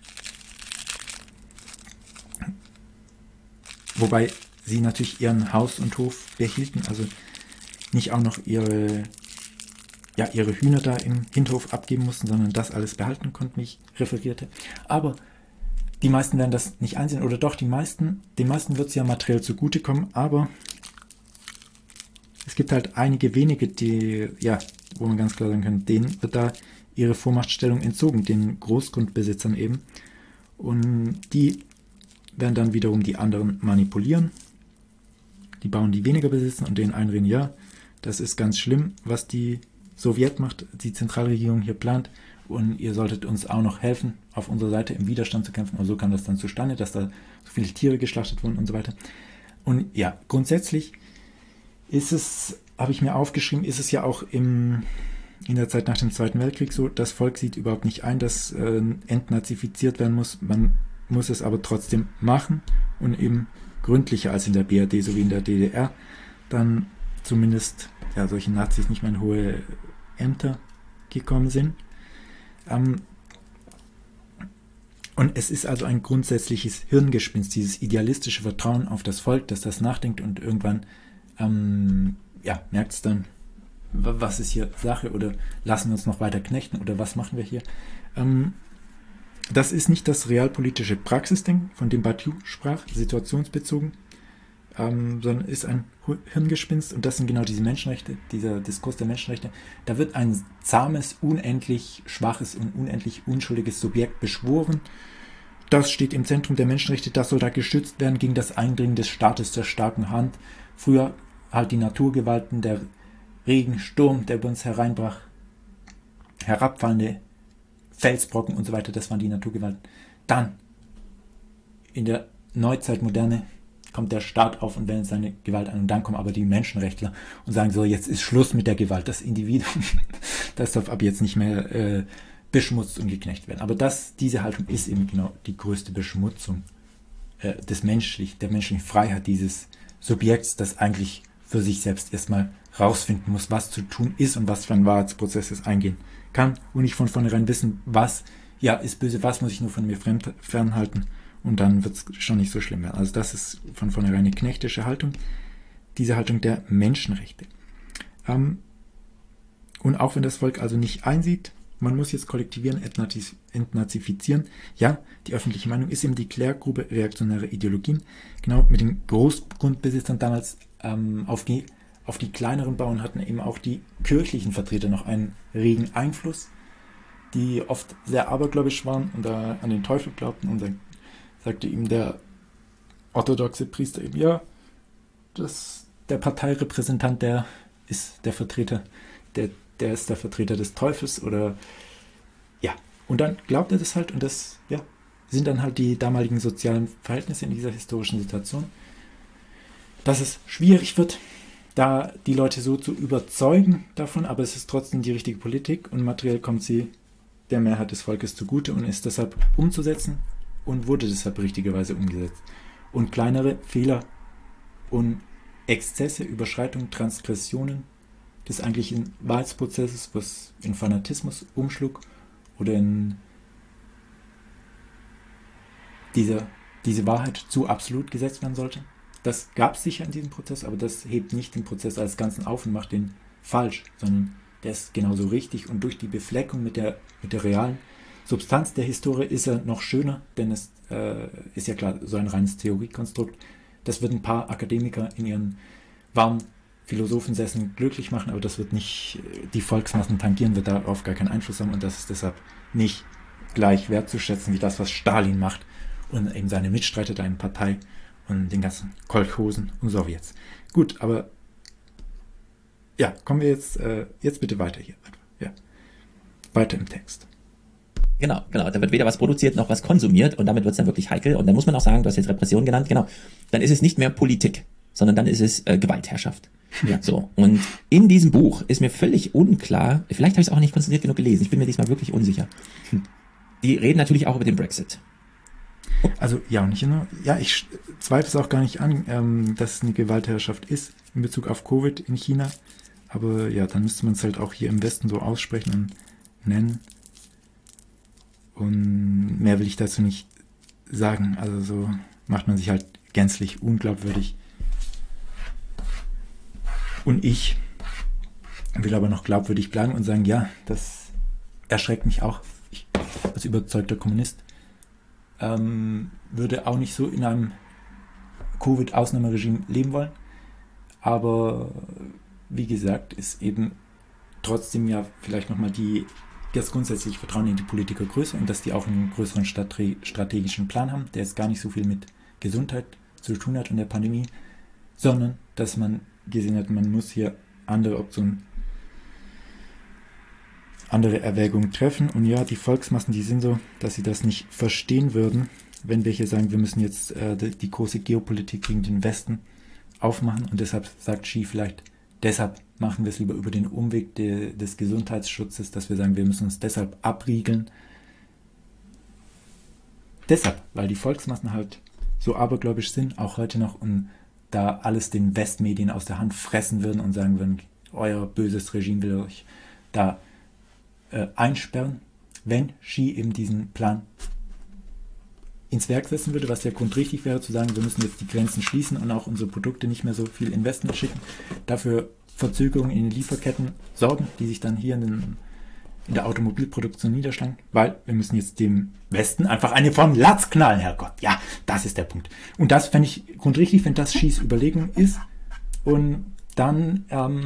Wobei sie natürlich ihren Haus und Hof behielten, also nicht auch noch ihre Hühner da im Hinterhof abgeben mussten, sondern das alles behalten konnten, wie ich referierte. Aber die meisten werden das nicht einsehen, oder doch, den meisten wird es ja materiell zugutekommen, aber es gibt halt einige wenige, wo man ganz klar sagen kann, denen wird da ihre Vormachtstellung entzogen, den Großgrundbesitzern eben. Und die werden dann wiederum die anderen manipulieren. Die Bauern, die weniger besitzen und denen einreden, ja, das ist ganz schlimm, was die Sowjetmacht, die Zentralregierung hier plant und ihr solltet uns auch noch helfen, auf unserer Seite im Widerstand zu kämpfen. Und so kam das dann zustande, dass da so viele Tiere geschlachtet wurden und so weiter. Und ja, grundsätzlich ist es, habe ich mir aufgeschrieben, ist es ja auch in der Zeit nach dem Zweiten Weltkrieg so, das Volk sieht überhaupt nicht ein, dass entnazifiziert werden muss. Man muss es aber trotzdem machen und eben gründlicher als in der BRD sowie in der DDR dann zumindest solche Nazis nicht mehr in hohe Ämter gekommen sind. Und es ist also ein grundsätzliches Hirngespinst, dieses idealistische Vertrauen auf das Volk, dass das nachdenkt und irgendwann merkt es dann, was ist hier Sache oder lassen wir uns noch weiter knechten oder was machen wir hier. Das ist nicht das realpolitische Praxisdenken, von dem Badiou sprach, situationsbezogen, sondern ist ein Hirngespinst und das sind genau diese Menschenrechte, dieser Diskurs der Menschenrechte. Da wird ein zahmes, unendlich schwaches und unendlich unschuldiges Subjekt beschworen. Das steht im Zentrum der Menschenrechte, das soll da geschützt werden gegen das Eindringen des Staates der starken Hand. Früher halt die Naturgewalten, der Regen, Sturm, der über uns hereinbrach, herabfallende Felsbrocken und so weiter, das waren die Naturgewalten. Dann, in der Neuzeit, Moderne, kommt der Staat auf und wendet seine Gewalt an und dann kommen aber die Menschenrechtler und sagen so, jetzt ist Schluss mit der Gewalt, das Individuum, das darf ab jetzt nicht mehr beschmutzt und geknecht werden. Aber diese Haltung ist eben genau die größte Beschmutzung der menschlichen Freiheit dieses Subjekts, das eigentlich für sich selbst erstmal rausfinden muss, was zu tun ist und was für ein Wahrheitsprozess es eingehen kann und nicht von vornherein wissen, was ist böse, was muss ich nur von mir fernhalten und dann wird es schon nicht so schlimm werden. Also das ist von vornherein eine knechtische Haltung, diese Haltung der Menschenrechte. Und auch wenn das Volk also nicht einsieht, man muss jetzt kollektivieren, entnazifizieren. Ja, die öffentliche Meinung ist eben die Klärgrube reaktionärer Ideologien. Genau, mit den Großgrundbesitzern damals auf die kleineren Bauern hatten eben auch die kirchlichen Vertreter noch einen regen Einfluss, die oft sehr abergläubisch waren und da an den Teufel glaubten. Und dann sagte ihm der orthodoxe Priester eben, ja, der Parteirepräsentant, der ist der Vertreter, der ist der Vertreter des Teufels oder und dann glaubt er das halt und das sind dann halt die damaligen sozialen Verhältnisse in dieser historischen Situation, dass es schwierig wird, da die Leute so zu überzeugen davon, aber es ist trotzdem die richtige Politik und materiell kommt sie der Mehrheit des Volkes zugute und ist deshalb umzusetzen und wurde deshalb richtigerweise umgesetzt. Und kleinere Fehler und Exzesse, Überschreitungen, Transgressionen des eigentlichen Wahrheitsprozesses, was in Fanatismus umschlug oder in diese Wahrheit zu absolut gesetzt werden sollte. Das gab es sicher in diesem Prozess, aber das hebt nicht den Prozess als Ganzen auf und macht den falsch, sondern der ist genauso richtig, und durch die Befleckung mit der realen Substanz der Historie ist er noch schöner, denn es ist ja klar so ein reines Theoriekonstrukt. Das wird ein paar Akademiker in ihren warmen Philosophensesseln glücklich machen, aber das wird nicht die Volksmassen tangieren, wird darauf gar keinen Einfluss haben, und das ist deshalb nicht gleich wertzuschätzen wie das, was Stalin macht und eben seine Mitstreiter da in Partei und den ganzen Kolchosen und Sowjets. Gut, aber ja, kommen wir jetzt bitte weiter hier. Ja, weiter im Text. Genau. Da wird weder was produziert noch was konsumiert, und damit wird es dann wirklich heikel. Und dann muss man auch sagen, du hast jetzt Repression genannt, genau. Dann ist es nicht mehr Politik, sondern dann ist es Gewaltherrschaft. Ja. So. Und in diesem Buch ist mir völlig unklar, vielleicht habe ich es auch nicht konzentriert genug gelesen, ich bin mir diesmal wirklich unsicher. Die reden natürlich auch über den Brexit. Also ja, und nicht nur, ja, ich zweifle es auch gar nicht an, dass es eine Gewaltherrschaft ist in Bezug auf Covid in China. Aber ja, dann müsste man es halt auch hier im Westen so aussprechen und nennen. Und mehr will ich dazu nicht sagen. Also so macht man sich halt gänzlich unglaubwürdig. Und ich will aber noch glaubwürdig bleiben und sagen, ja, das erschreckt mich auch. Ich als überzeugter Kommunist würde auch nicht so in einem Covid-Ausnahmeregime leben wollen. Aber wie gesagt, ist eben trotzdem ja vielleicht nochmal das grundsätzliche Vertrauen in die Politiker größer, und dass die auch einen größeren strategischen Plan haben, der jetzt gar nicht so viel mit Gesundheit zu tun hat und der Pandemie, sondern dass man gesehen hat, man muss hier andere Optionen, andere Erwägungen treffen. Und ja, die Volksmassen, die sind so, dass sie das nicht verstehen würden, wenn wir hier sagen, wir müssen jetzt die große Geopolitik gegen den Westen aufmachen, und deshalb sagt Xi vielleicht, deshalb machen wir es lieber über den Umweg des Gesundheitsschutzes, dass wir sagen, wir müssen uns deshalb abriegeln. Deshalb, weil die Volksmassen halt so abergläubisch sind, auch heute noch, und da alles den Westmedien aus der Hand fressen würden und sagen würden, euer böses Regime will euch da einsperren, wenn Xi eben diesen Plan ins Werk setzen würde, was ja grundrichtig wäre, zu sagen, wir müssen jetzt die Grenzen schließen und auch unsere Produkte nicht mehr so viel in Westen schicken, dafür Verzögerungen in den Lieferketten sorgen, die sich dann hier in der Automobilproduktion niederschlagen, weil wir müssen jetzt dem Westen einfach eine Form Latz knallen, Herrgott. Ja, das ist der Punkt. Und das fände ich grundrichtig, wenn das Xis Überlegung ist. Und dann,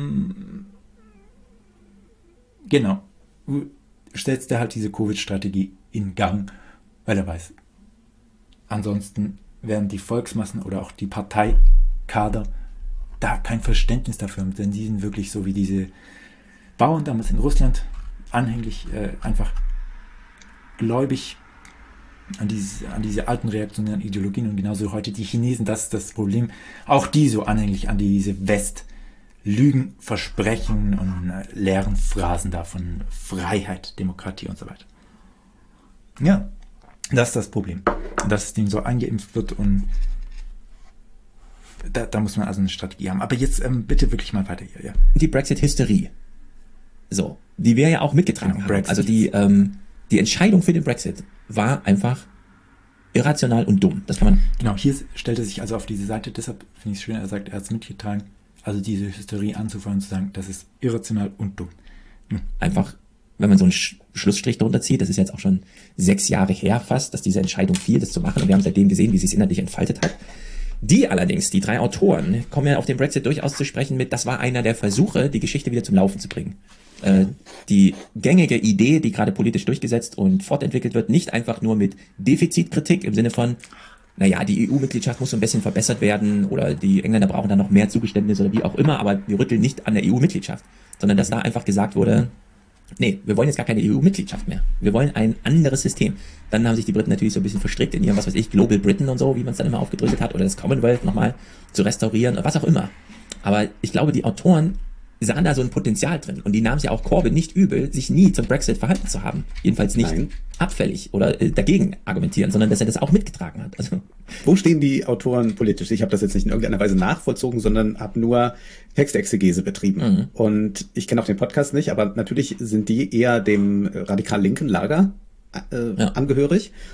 genau, setzt er halt diese Covid-Strategie in Gang, weil er weiß, ansonsten werden die Volksmassen oder auch die Parteikader da kein Verständnis dafür haben, denn die sind wirklich so wie diese Bauern damals in Russland, anhänglich, einfach gläubig an diese alten reaktionären Ideologien, und genauso heute die Chinesen, das ist das Problem, auch die so anhänglich an diese West-Lügen, Versprechen und leeren Phrasen da von Freiheit, Demokratie und so weiter. Ja, das ist das Problem, dass es denen so eingeimpft wird, und da muss man also eine Strategie haben. Aber jetzt bitte wirklich mal weiter hier. Ja. Die Brexit-Hysterie. So, die wir ja auch mitgetragen haben. Brexit. Also die Entscheidung für den Brexit war einfach irrational und dumm. Das kann man. Genau, hier stellt er sich also auf diese Seite, deshalb finde ich es schön, er sagt, er hat es mitgetragen, also diese Hysterie anzufangen und zu sagen, das ist irrational und dumm. Einfach, wenn man so einen Schlussstrich drunter zieht, das ist jetzt auch schon 6 Jahre her fast, dass diese Entscheidung fiel, das zu machen, und wir haben seitdem gesehen, wie sie es inhaltlich entfaltet hat. Die allerdings, die 3 Autoren, kommen ja auf den Brexit durchaus zu sprechen mit, das war einer der Versuche, die Geschichte wieder zum Laufen zu bringen. Die gängige Idee, die gerade politisch durchgesetzt und fortentwickelt wird, nicht einfach nur mit Defizitkritik im Sinne von, naja, die EU-Mitgliedschaft muss so ein bisschen verbessert werden oder die Engländer brauchen dann noch mehr Zugeständnisse oder wie auch immer, aber wir rütteln nicht an der EU-Mitgliedschaft, sondern dass da einfach gesagt wurde, nee, wir wollen jetzt gar keine EU-Mitgliedschaft mehr. Wir wollen ein anderes System. Dann haben sich die Briten natürlich so ein bisschen verstrickt in ihrem, was weiß ich, Global Britain und so, wie man es dann immer aufgedröselt hat, oder das Commonwealth nochmal zu restaurieren, oder was auch immer. Aber ich glaube, die Autoren sahen da so ein Potenzial drin. Und die nahmen es ja auch Corbyn nicht übel, sich nie zum Brexit verhalten zu haben. Jedenfalls nicht abfällig oder dagegen argumentieren, sondern dass er das auch mitgetragen hat. Also. Wo stehen die Autoren politisch? Ich habe das jetzt nicht in irgendeiner Weise nachvollzogen, sondern habe nur Textexegese betrieben. Mhm. Und ich kenne auch den Podcast nicht, aber natürlich sind die eher dem radikal linken Lager angehörig.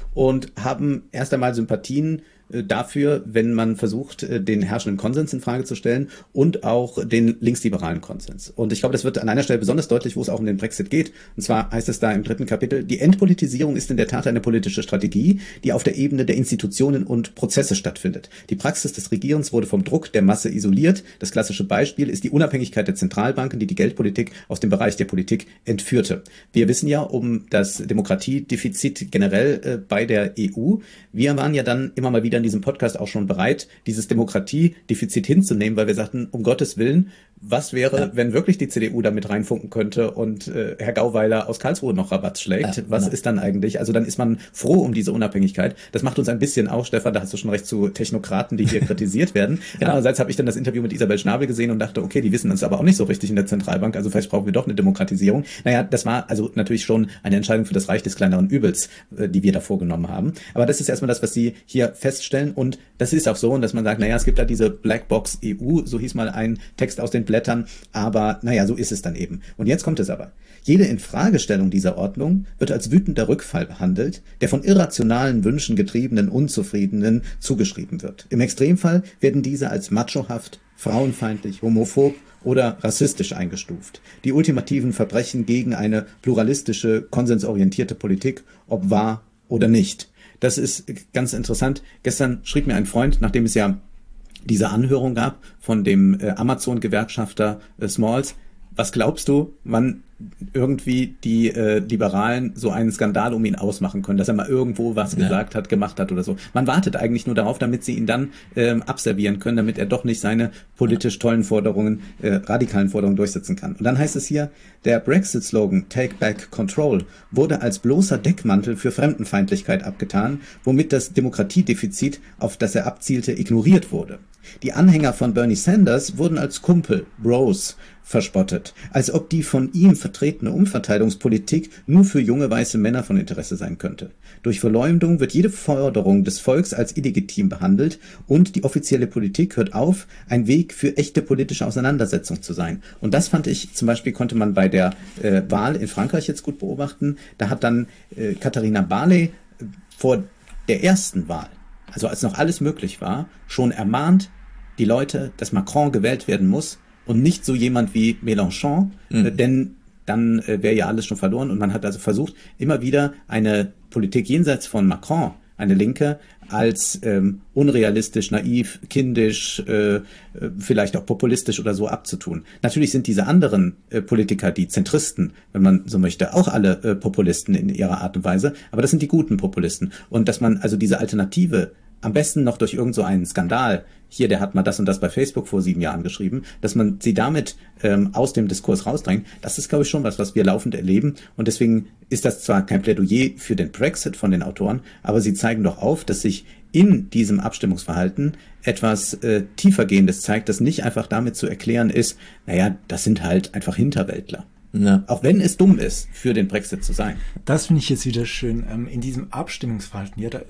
und haben erst einmal Sympathien dafür, wenn man versucht, den herrschenden Konsens in Frage zu stellen und auch den linksliberalen Konsens. Und ich glaube, das wird an einer Stelle besonders deutlich, wo es auch um den Brexit geht. Und zwar heißt es da im 3. Kapitel, die Entpolitisierung ist in der Tat eine politische Strategie, die auf der Ebene der Institutionen und Prozesse stattfindet. Die Praxis des Regierens wurde vom Druck der Masse isoliert. Das klassische Beispiel ist die Unabhängigkeit der Zentralbanken, die die Geldpolitik aus dem Bereich der Politik entführte. Wir wissen ja um das Demokratiedefizit generell bei der EU. Wir waren ja dann immer mal wieder in diesem Podcast auch schon bereit, dieses Demokratiedefizit hinzunehmen, weil wir sagten, um Gottes Willen, was wäre, wenn wirklich die CDU da mit reinfunken könnte und Herr Gauweiler aus Karlsruhe noch Rabatz schlägt? Was ist dann eigentlich? Also dann ist man froh um diese Unabhängigkeit. Das macht uns ein bisschen auch, Stefan, da hast du schon recht, zu Technokraten, die hier kritisiert werden. Andererseits habe ich dann das Interview mit Isabel Schnabel gesehen und dachte, okay, die wissen das aber auch nicht so richtig in der Zentralbank, also vielleicht brauchen wir doch eine Demokratisierung. Naja, das war also natürlich schon eine Entscheidung für das Reich des kleineren Übels, die wir da vorgenommen haben. Aber das ist erstmal das, was Sie hier feststellen, und das ist auch so, dass man sagt, naja, es gibt da diese Blackbox EU, so hieß mal ein Text aus den Blättern, aber naja, so ist es dann eben. Und jetzt kommt es aber. Jede Infragestellung dieser Ordnung wird als wütender Rückfall behandelt, der von irrationalen Wünschen getriebenen Unzufriedenen zugeschrieben wird. Im Extremfall werden diese als machohaft, frauenfeindlich, homophob oder rassistisch eingestuft. Die ultimativen Verbrechen gegen eine pluralistische, konsensorientierte Politik, ob wahr oder nicht. Das ist ganz interessant. Gestern schrieb mir ein Freund, nachdem es ja diese Anhörung gab von dem Amazon-Gewerkschafter Smalls, was glaubst du, wann irgendwie die Liberalen so einen Skandal um ihn ausmachen können, dass er mal irgendwo was gesagt hat, gemacht hat oder so. Man wartet eigentlich nur darauf, damit sie ihn dann abservieren können, damit er doch nicht seine politisch tollen Forderungen, radikalen Forderungen durchsetzen kann. Und dann heißt es hier, der Brexit-Slogan Take Back Control wurde als bloßer Deckmantel für Fremdenfeindlichkeit abgetan, womit das Demokratiedefizit, auf das er abzielte, ignoriert wurde. Die Anhänger von Bernie Sanders wurden als Kumpel, Bros, verspottet, als ob die von ihm vertretene Umverteilungspolitik nur für junge weiße Männer von Interesse sein könnte. Durch Verleumdung wird jede Forderung des Volks als illegitim behandelt und die offizielle Politik hört auf, ein Weg für echte politische Auseinandersetzung zu sein. Und das fand ich, zum Beispiel konnte man bei der Wahl in Frankreich jetzt gut beobachten. Da hat dann Katharina Barley vor der ersten Wahl, also als noch alles möglich war, schon ermahnt die Leute, dass Macron gewählt werden muss und nicht so jemand wie Mélenchon, denn dann wäre ja alles schon verloren. Und man hat also versucht, immer wieder eine Politik jenseits von Macron, eine Linke, als unrealistisch, naiv, kindisch, vielleicht auch populistisch oder so abzutun. Natürlich sind diese anderen Politiker, die Zentristen, wenn man so möchte, auch alle Populisten in ihrer Art und Weise, aber das sind die guten Populisten. Und dass man also diese Alternative am besten noch durch irgend so einen Skandal, hier, der hat mal das und das bei Facebook vor 7 Jahren geschrieben, dass man sie damit aus dem Diskurs rausdrängt, das ist, glaube ich, schon was wir laufend erleben. Und deswegen ist das zwar kein Plädoyer für den Brexit von den Autoren, aber sie zeigen doch auf, dass sich in diesem Abstimmungsverhalten etwas tiefergehendes zeigt, das nicht einfach damit zu erklären ist, naja, das sind halt einfach Hinterwäldler. Ja. Auch wenn es dumm ist, für den Brexit zu sein. Das finde ich jetzt wieder schön. In diesem Abstimmungsverhalten, ja, da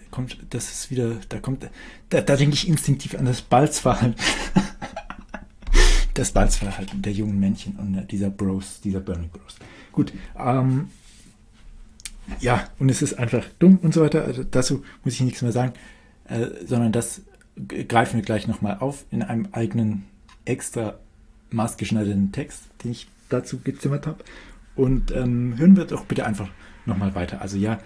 denke ich instinktiv an das Balzverhalten. Das Balzverhalten der jungen Männchen und dieser Bernie Bros. Gut, ja, und es ist einfach dumm und so weiter. Also dazu muss ich nichts mehr sagen, sondern das greifen wir gleich nochmal auf in einem eigenen, extra maßgeschneiderten Text, den ich dazu gezimmert habe. Und hören wir doch bitte einfach nochmal weiter. Also ja,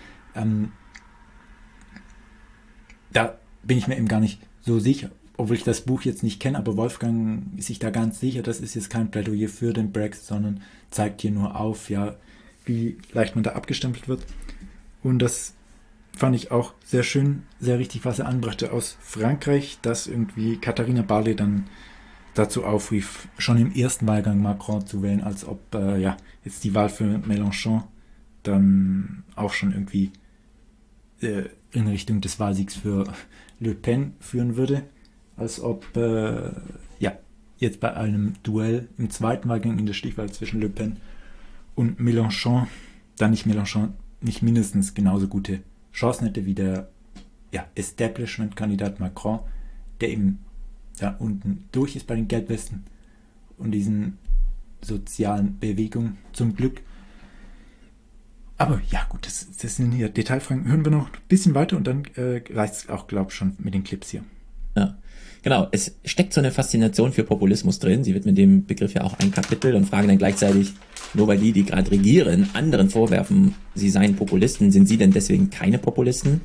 da bin ich mir eben gar nicht so sicher, obwohl ich das Buch jetzt nicht kenne, aber Wolfgang ist sich da ganz sicher, das ist jetzt kein Plädoyer für den Brexit, sondern zeigt hier nur auf, ja, wie leicht man da abgestempelt wird. Und das fand ich auch sehr schön, sehr richtig, was er anbrachte aus Frankreich, dass irgendwie Katharina Barley dann dazu aufrief, schon im ersten Wahlgang Macron zu wählen, als ob jetzt die Wahl für Mélenchon dann auch schon irgendwie in Richtung des Wahlsiegs für Le Pen führen würde, als ob jetzt bei einem Duell im zweiten Wahlgang in der Stichwahl zwischen Le Pen und Mélenchon nicht mindestens genauso gute Chancen hätte wie der Establishment-Kandidat Macron, der eben da unten durch ist bei den Gelbwesten und diesen sozialen Bewegungen zum Glück. Aber ja gut, das sind hier Detailfragen. Hören wir noch ein bisschen weiter und dann reicht es auch, glaube ich, schon mit den Clips hier. Ja, genau. Es steckt so eine Faszination für Populismus drin. Sie widmen dem Begriff ja auch ein Kapitel und fragen dann gleichzeitig, nur weil die gerade regieren, anderen vorwerfen, sie seien Populisten, sind sie denn deswegen keine Populisten?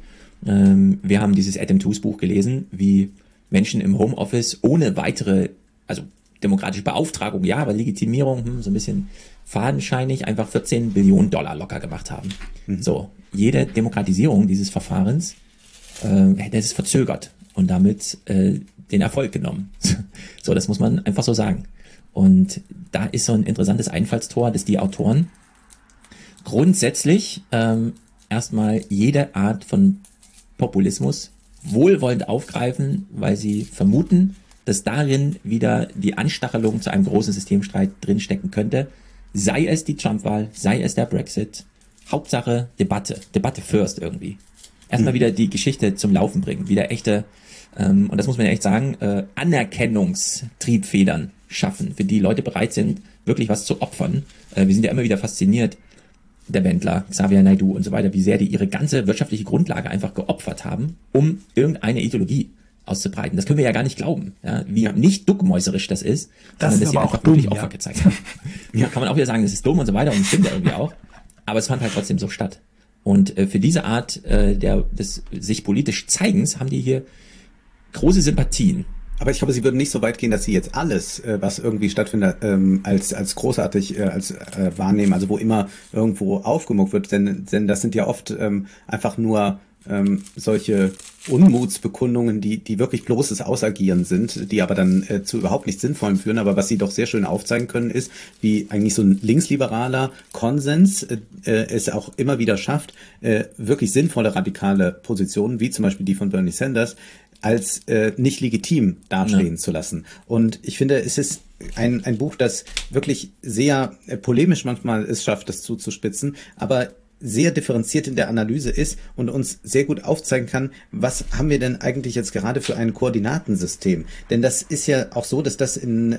Wir haben dieses Adam Tooze Buch gelesen, wie Menschen im Homeoffice ohne weitere, also demokratische Beauftragung, ja, aber Legitimierung, so ein bisschen fadenscheinig, einfach 14 Billionen Dollar locker gemacht haben. So, jede Demokratisierung dieses Verfahrens hätte es verzögert und damit den Erfolg genommen. So, das muss man einfach so sagen. Und da ist so ein interessantes Einfallstor, dass die Autoren grundsätzlich erstmal jede Art von Populismus wohlwollend aufgreifen, weil sie vermuten, dass darin wieder die Anstachelung zu einem großen Systemstreit drinstecken könnte. Sei es die Trump-Wahl, sei es der Brexit. Hauptsache Debatte first irgendwie. Erstmal wieder die Geschichte zum Laufen bringen, wieder echte, und das muss man ja echt sagen, Anerkennungstriebfedern schaffen, für die Leute bereit sind, wirklich was zu opfern. Wir sind ja immer wieder fasziniert, der Wendler, Xavier Naidoo und so weiter, wie sehr die ihre ganze wirtschaftliche Grundlage einfach geopfert haben, um irgendeine Ideologie auszubreiten. Das können wir ja gar nicht glauben, ja, wie nicht duckmäuserisch das ist, sondern dass sie einfach wirklich Opfer gezeigt haben. Ja, kann man auch wieder sagen, das ist dumm und so weiter und das stimmt ja irgendwie auch, aber es fand halt trotzdem so statt. Und für diese Art des sich politisch Zeigens haben die hier große Sympathien. Aber ich glaube, Sie würden nicht so weit gehen, dass Sie jetzt alles, was irgendwie stattfindet, als großartig wahrnehmen, also wo immer irgendwo aufgemuckt wird, denn das sind ja oft einfach nur solche Unmutsbekundungen, die wirklich bloßes Ausagieren sind, die aber dann zu überhaupt nichts Sinnvollem führen. Aber was Sie doch sehr schön aufzeigen können, ist, wie eigentlich so ein linksliberaler Konsens es auch immer wieder schafft, wirklich sinnvolle radikale Positionen, wie zum Beispiel die von Bernie Sanders, als nicht legitim dastehen zu lassen. Und ich finde, es ist ein Buch, das wirklich sehr polemisch manchmal es schafft, das zuzuspitzen, aber sehr differenziert in der Analyse ist und uns sehr gut aufzeigen kann, was haben wir denn eigentlich jetzt gerade für ein Koordinatensystem? Denn das ist ja auch so, dass das in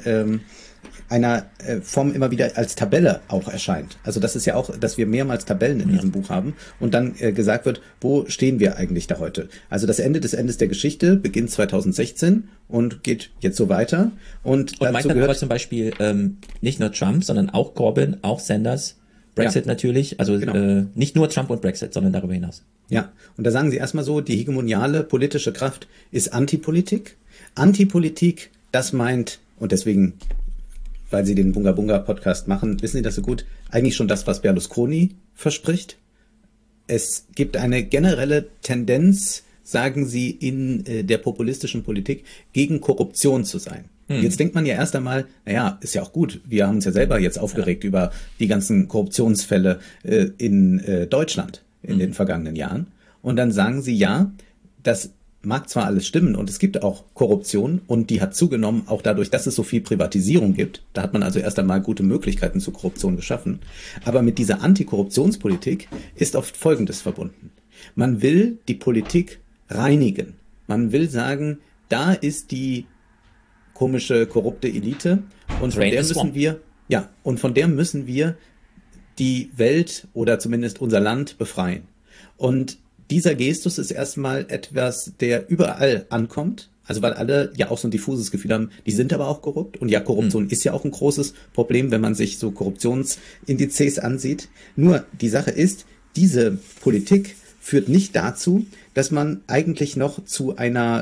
einer Form immer wieder als Tabelle auch erscheint. Also das ist ja auch, dass wir mehrmals Tabellen in diesem Buch haben und dann gesagt wird, wo stehen wir eigentlich da heute? Also das Ende des Endes der Geschichte beginnt 2016 und geht jetzt so weiter. Und dazu meint dann aber zum Beispiel nicht nur Trump, sondern auch Corbyn, auch Sanders, Brexit natürlich, also genau. Nicht nur Trump und Brexit, sondern darüber hinaus. Ja, und da sagen sie erstmal so, die hegemoniale politische Kraft ist Antipolitik. Antipolitik, das meint, und deswegen, weil sie den Bunga Bunga Podcast machen, wissen sie das so gut, eigentlich schon das, was Berlusconi verspricht. Es gibt eine generelle Tendenz, sagen sie, in der populistischen Politik gegen Korruption zu sein. Jetzt denkt man ja erst einmal, naja, ist ja auch gut, wir haben uns ja selber jetzt aufgeregt über die ganzen Korruptionsfälle in Deutschland in den vergangenen Jahren. Und dann sagen sie, ja, das mag zwar alles stimmen und es gibt auch Korruption und die hat zugenommen, auch dadurch, dass es so viel Privatisierung gibt. Da hat man also erst einmal gute Möglichkeiten zur Korruption geschaffen. Aber mit dieser Antikorruptionspolitik ist oft Folgendes verbunden. Man will die Politik reinigen. Man will sagen, da ist die komische, korrupte Elite und von der müssen wir die Welt oder zumindest unser Land befreien. Und dieser Gestus ist erstmal etwas, der überall ankommt, also weil alle ja auch so ein diffuses Gefühl haben, die sind aber auch korrupt. Und ja, Korruption ist ja auch ein großes Problem, wenn man sich so Korruptionsindizes ansieht. Nur die Sache ist, diese Politik führt nicht dazu, dass man eigentlich noch zu einer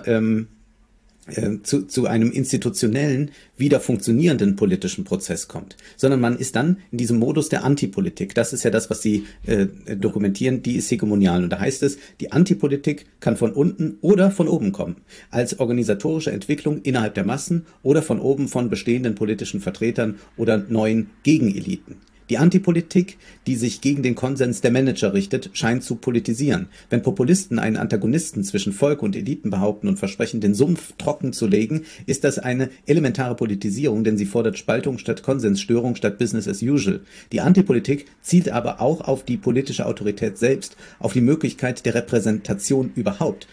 zu einem institutionellen, wieder funktionierenden politischen Prozess kommt, sondern man ist dann in diesem Modus der Antipolitik. Das ist ja das, was sie dokumentieren, die ist hegemonial. Und da heißt es, die Antipolitik kann von unten oder von oben kommen, als organisatorische Entwicklung innerhalb der Massen oder von oben von bestehenden politischen Vertretern oder neuen Gegeneliten. Die Antipolitik, die sich gegen den Konsens der Manager richtet, scheint zu politisieren. Wenn Populisten einen Antagonisten zwischen Volk und Eliten behaupten und versprechen, den Sumpf trocken zu legen, ist das eine elementare Politisierung, denn sie fordert Spaltung statt Konsens, Störung statt Business as usual. Die Antipolitik zielt aber auch auf die politische Autorität selbst, auf die Möglichkeit der Repräsentation überhaupt.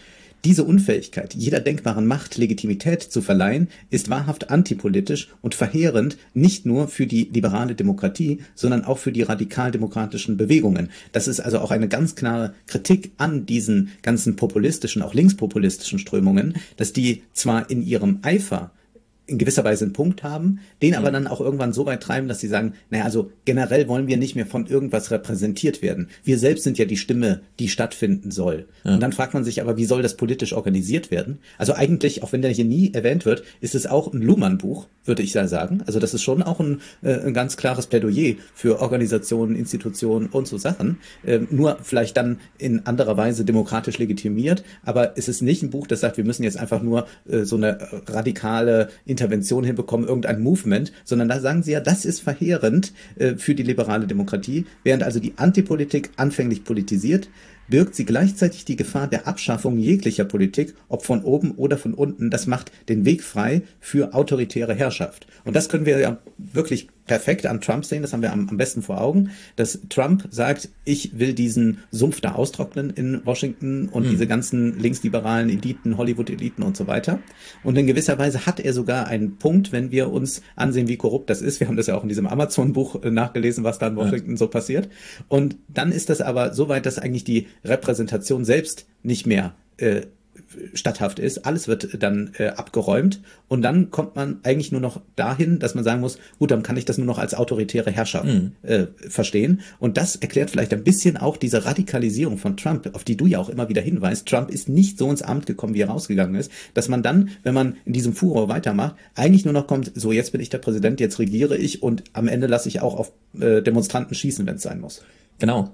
diese Unfähigkeit, jeder denkbaren Macht Legitimität zu verleihen, ist wahrhaft antipolitisch und verheerend, nicht nur für die liberale Demokratie, sondern auch für die radikaldemokratischen Bewegungen. Das ist also auch eine ganz klare Kritik an diesen ganzen populistischen, auch linkspopulistischen Strömungen, dass die zwar in ihrem Eifer in gewisser Weise einen Punkt haben, den aber dann auch irgendwann so weit treiben, dass sie sagen, naja, also generell wollen wir nicht mehr von irgendwas repräsentiert werden. Wir selbst sind ja die Stimme, die stattfinden soll. Ja. Und dann fragt man sich aber, wie soll das politisch organisiert werden? Also eigentlich, auch wenn der hier nie erwähnt wird, ist es auch ein Luhmann-Buch, würde ich da sagen. Also das ist schon auch ein ganz klares Plädoyer für Organisationen, Institutionen und so Sachen. Nur vielleicht dann in anderer Weise demokratisch legitimiert. Aber es ist nicht ein Buch, das sagt, wir müssen jetzt einfach nur so eine radikale Intervention hinbekommen, irgendein Movement, sondern da sagen sie ja, das ist verheerend für die liberale Demokratie, während also die Antipolitik anfänglich politisiert, birgt sie gleichzeitig die Gefahr der Abschaffung jeglicher Politik, ob von oben oder von unten. Das macht den Weg frei für autoritäre Herrschaft. Und das können wir ja wirklich perfekt an Trump sehen, das haben wir am besten vor Augen, dass Trump sagt, ich will diesen Sumpf da austrocknen in Washington und diese ganzen linksliberalen Eliten, Hollywood-Eliten und so weiter. Und in gewisser Weise hat er sogar einen Punkt, wenn wir uns ansehen, wie korrupt das ist. Wir haben das ja auch in diesem Amazon-Buch nachgelesen, was da in Washington so passiert. Und dann ist das aber so weit, dass eigentlich die Repräsentation selbst nicht mehr statthaft ist. Alles wird dann abgeräumt und dann kommt man eigentlich nur noch dahin, dass man sagen muss, gut, dann kann ich das nur noch als autoritäre Herrschaft verstehen. Und das erklärt vielleicht ein bisschen auch diese Radikalisierung von Trump, auf die du ja auch immer wieder hinweist. Trump ist nicht so ins Amt gekommen, wie er rausgegangen ist, dass man dann, wenn man in diesem Furor weitermacht, eigentlich nur noch kommt, so jetzt bin ich der Präsident, jetzt regiere ich und am Ende lasse ich auch auf Demonstranten schießen, wenn es sein muss. Genau.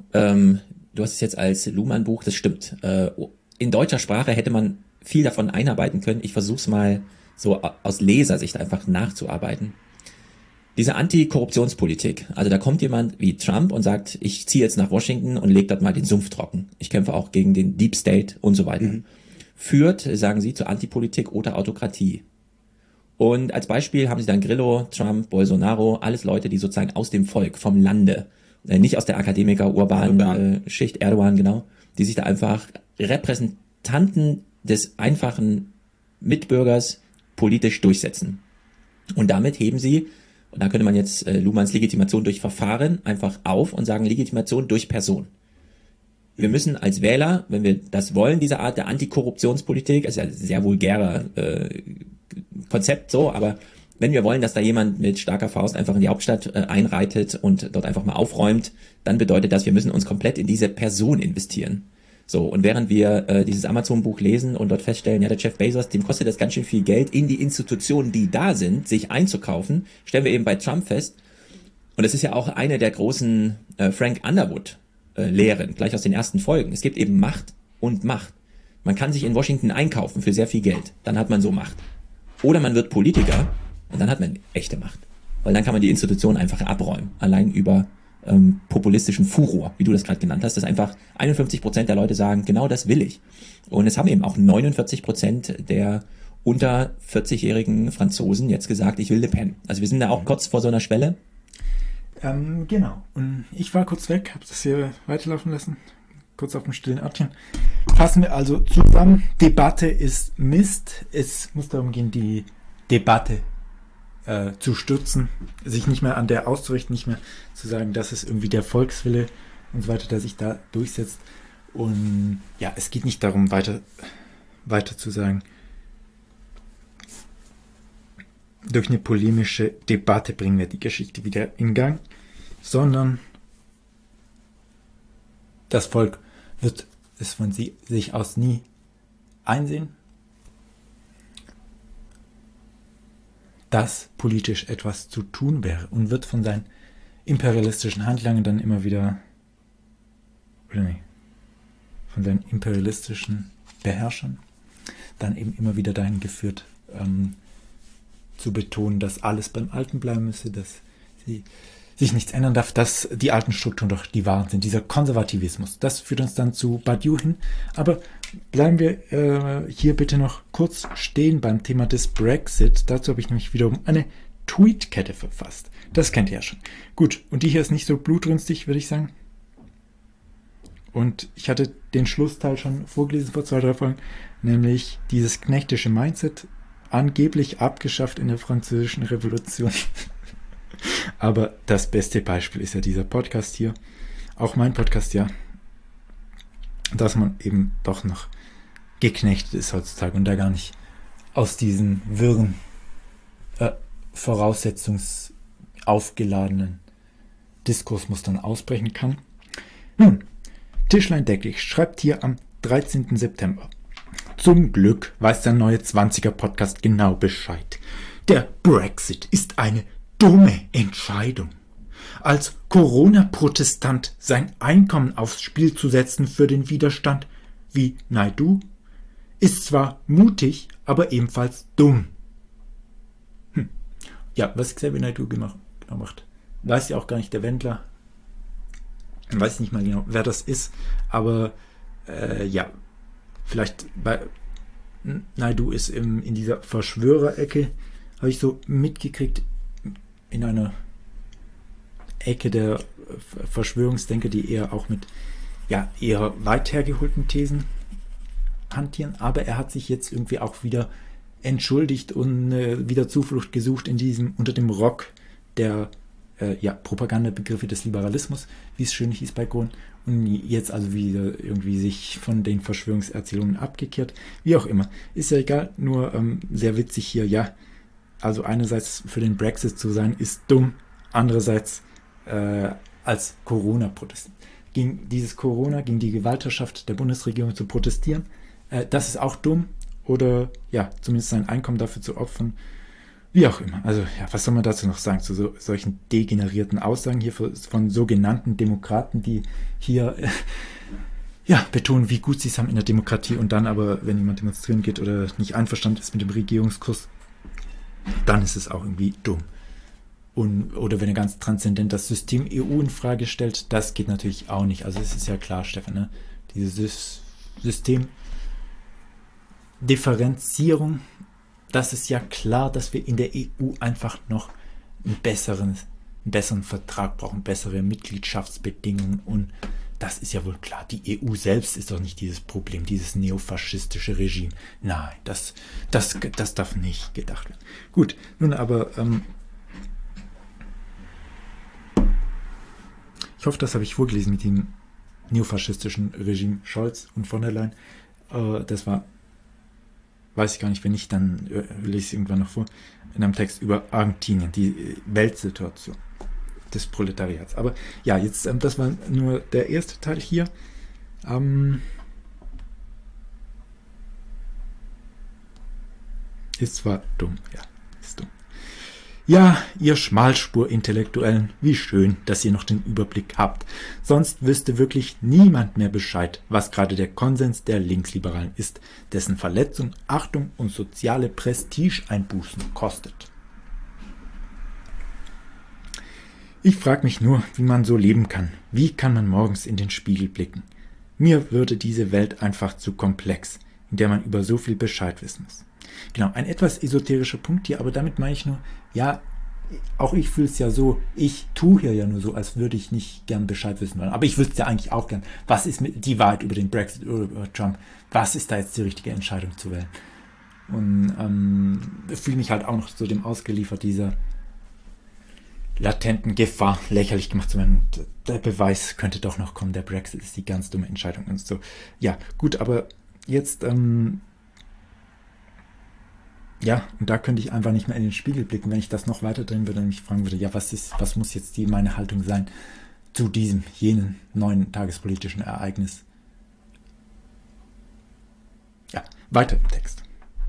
Du hast es jetzt als Luhmann-Buch, das stimmt. In deutscher Sprache hätte man viel davon einarbeiten können. Ich versuche es mal so aus Lesersicht einfach nachzuarbeiten. Diese Antikorruptionspolitik, also da kommt jemand wie Trump und sagt, ich ziehe jetzt nach Washington und lege dort mal den Sumpf trocken. Ich kämpfe auch gegen den Deep State und so weiter. Führt, sagen sie, zur Antipolitik oder Autokratie. Und als Beispiel haben sie dann Grillo, Trump, Bolsonaro, alles Leute, die sozusagen aus dem Volk, vom Lande, nicht aus der Akademiker-urbanen Schicht, Erdogan, genau, die sich da einfach Repräsentanten des einfachen Mitbürgers politisch durchsetzen. Und damit heben sie, und da könnte man jetzt Luhmanns Legitimation durch Verfahren einfach auf und sagen Legitimation durch Person. Wir müssen als Wähler, wenn wir das wollen, diese Art der Antikorruptionspolitik, ist ja ein sehr vulgärer Konzept so, aber wenn wir wollen, dass da jemand mit starker Faust einfach in die Hauptstadt einreitet und dort einfach mal aufräumt, dann bedeutet das, wir müssen uns komplett in diese Person investieren. So, und während wir dieses Amazon-Buch lesen und dort feststellen, ja, der Jeff Bezos, dem kostet das ganz schön viel Geld, in die Institutionen, die da sind, sich einzukaufen, stellen wir eben bei Trump fest, und das ist ja auch eine der großen Frank Underwood Lehren, gleich aus den ersten Folgen. Es gibt eben Macht und Macht. Man kann sich in Washington einkaufen für sehr viel Geld, dann hat man so Macht. Oder man wird Politiker und dann hat man echte Macht. Weil dann kann man die Institutionen einfach abräumen, allein über populistischen Furor, wie du das gerade genannt hast, dass einfach 51% der Leute sagen, genau das will ich. Und es haben eben auch 49% der unter 40-jährigen Franzosen jetzt gesagt, ich will Le Pen. Also wir sind da auch kurz vor so einer Schwelle. Genau. Und ich war kurz weg, habe das hier weiterlaufen lassen, kurz auf dem stillen Örtchen. Fassen wir also zusammen. Debatte ist Mist. Es muss darum gehen, die Debatte zu stürzen, sich nicht mehr an der auszurichten, nicht mehr zu sagen, das ist irgendwie der Volkswille und so weiter, der sich da durchsetzt. Und ja, es geht nicht darum, weiter zu sagen, durch eine polemische Debatte bringen wir die Geschichte wieder in Gang, sondern das Volk wird es von sich aus nie einsehen, dass politisch etwas zu tun wäre und wird von seinen imperialistischen Handlungen dann immer wieder, von seinen imperialistischen Beherrschern dann eben immer wieder dahin geführt, zu betonen, dass alles beim Alten bleiben müsse, dass sich nichts ändern darf, dass die alten Strukturen doch die wahren sind. Dieser Konservativismus, das führt uns dann zu Badiou hin. Aber bleiben wir hier bitte noch kurz stehen beim Thema des Brexit. Dazu habe ich nämlich wiederum eine Tweetkette verfasst. Das kennt ihr ja schon. Gut, und die hier ist nicht so blutrünstig, würde ich sagen. Und ich hatte den Schlussteil schon vorgelesen vor 2, 3 Folgen, nämlich dieses knechtische Mindset, angeblich abgeschafft in der Französischen Revolution. Aber das beste Beispiel ist ja dieser Podcast hier, auch mein Podcast, ja, dass man eben doch noch geknechtet ist heutzutage und da gar nicht aus diesen wirren, voraussetzungsaufgeladenen Diskursmustern ausbrechen kann. Nun, Tischlein Decklich schreibt hier am 13. September. Zum Glück weiß der neue 20er-Podcast genau Bescheid. Der Brexit ist eine dumme Entscheidung. Als Corona-Protestant sein Einkommen aufs Spiel zu setzen für den Widerstand, wie Naidu, ist zwar mutig, aber ebenfalls dumm. Ja, was Xavier Naidu genau macht, weiß ja auch gar nicht der Wendler. Weiß nicht mal genau, wer das ist, aber ja, vielleicht bei Naidu ist in dieser Verschwörerecke, habe ich so mitgekriegt, in einer Ecke der Verschwörungsdenker, die eher auch mit eher weit hergeholten Thesen hantieren, aber er hat sich jetzt irgendwie auch wieder entschuldigt und wieder Zuflucht gesucht unter dem Rock der Propagandabegriffe des Liberalismus, wie es schön hieß bei Kohn, und jetzt also wieder irgendwie sich von den Verschwörungserzählungen abgekehrt, wie auch immer. Ist ja egal, nur sehr witzig hier, also einerseits für den Brexit zu sein, ist dumm, andererseits als Corona-Protest. Gegen die Gewaltherrschaft der Bundesregierung zu protestieren, das ist auch dumm, oder zumindest sein Einkommen dafür zu opfern, wie auch immer. Also was soll man dazu noch sagen, zu solchen degenerierten Aussagen hier von sogenannten Demokraten, die hier betonen, wie gut sie es haben in der Demokratie und dann aber, wenn jemand demonstrieren geht oder nicht einverstanden ist mit dem Regierungskurs, dann ist es auch irgendwie dumm. Oder wenn er ganz transzendent das System EU in Frage stellt, das geht natürlich auch nicht. Also es ist ja klar, Stefan, ne? Dieses Systemdifferenzierung, das ist ja klar, dass wir in der EU einfach noch einen besseren Vertrag brauchen, bessere Mitgliedschaftsbedingungen, und das ist ja wohl klar. Die EU selbst ist doch nicht dieses Problem, dieses neofaschistische Regime. Nein, das darf nicht gedacht werden. Gut, nun aber ich hoffe, das habe ich vorgelesen mit dem neofaschistischen Regime Scholz und von der Leyen. Das war, weiß ich gar nicht, wenn nicht, dann lese ich es irgendwann noch vor, in einem Text über Argentinien, die Weltsituation des Proletariats. Aber jetzt, das war nur der erste Teil hier. Ist zwar dumm, ist dumm. Ja, ihr Schmalspur-Intellektuellen, wie schön, dass ihr noch den Überblick habt. Sonst wüsste wirklich niemand mehr Bescheid, was gerade der Konsens der Linksliberalen ist, dessen Verletzung, Achtung und soziale Prestigeeinbußen kostet. Ich frage mich nur, wie man so leben kann. Wie kann man morgens in den Spiegel blicken? Mir würde diese Welt einfach zu komplex, in der man über so viel Bescheid wissen muss. Genau, ein etwas esoterischer Punkt hier, aber damit meine ich nur, auch ich fühle es ja so, ich tue hier ja nur so, als würde ich nicht gern Bescheid wissen wollen. Aber ich wüsste ja eigentlich auch gern, was ist mit die Wahrheit über den Brexit oder über Trump? Was ist da jetzt die richtige Entscheidung zu wählen? Und fühle mich halt auch noch so dem ausgeliefert, dieser latenten Gefahr, lächerlich gemacht zu werden. Der Beweis könnte doch noch kommen, der Brexit ist die ganz dumme Entscheidung und so. Ja, gut, aber jetzt und da könnte ich einfach nicht mehr in den Spiegel blicken, wenn ich das noch weiter drehen würde und mich fragen würde, was muss jetzt meine Haltung sein zu jenen neuen tagespolitischen Ereignis. Weiter im Text.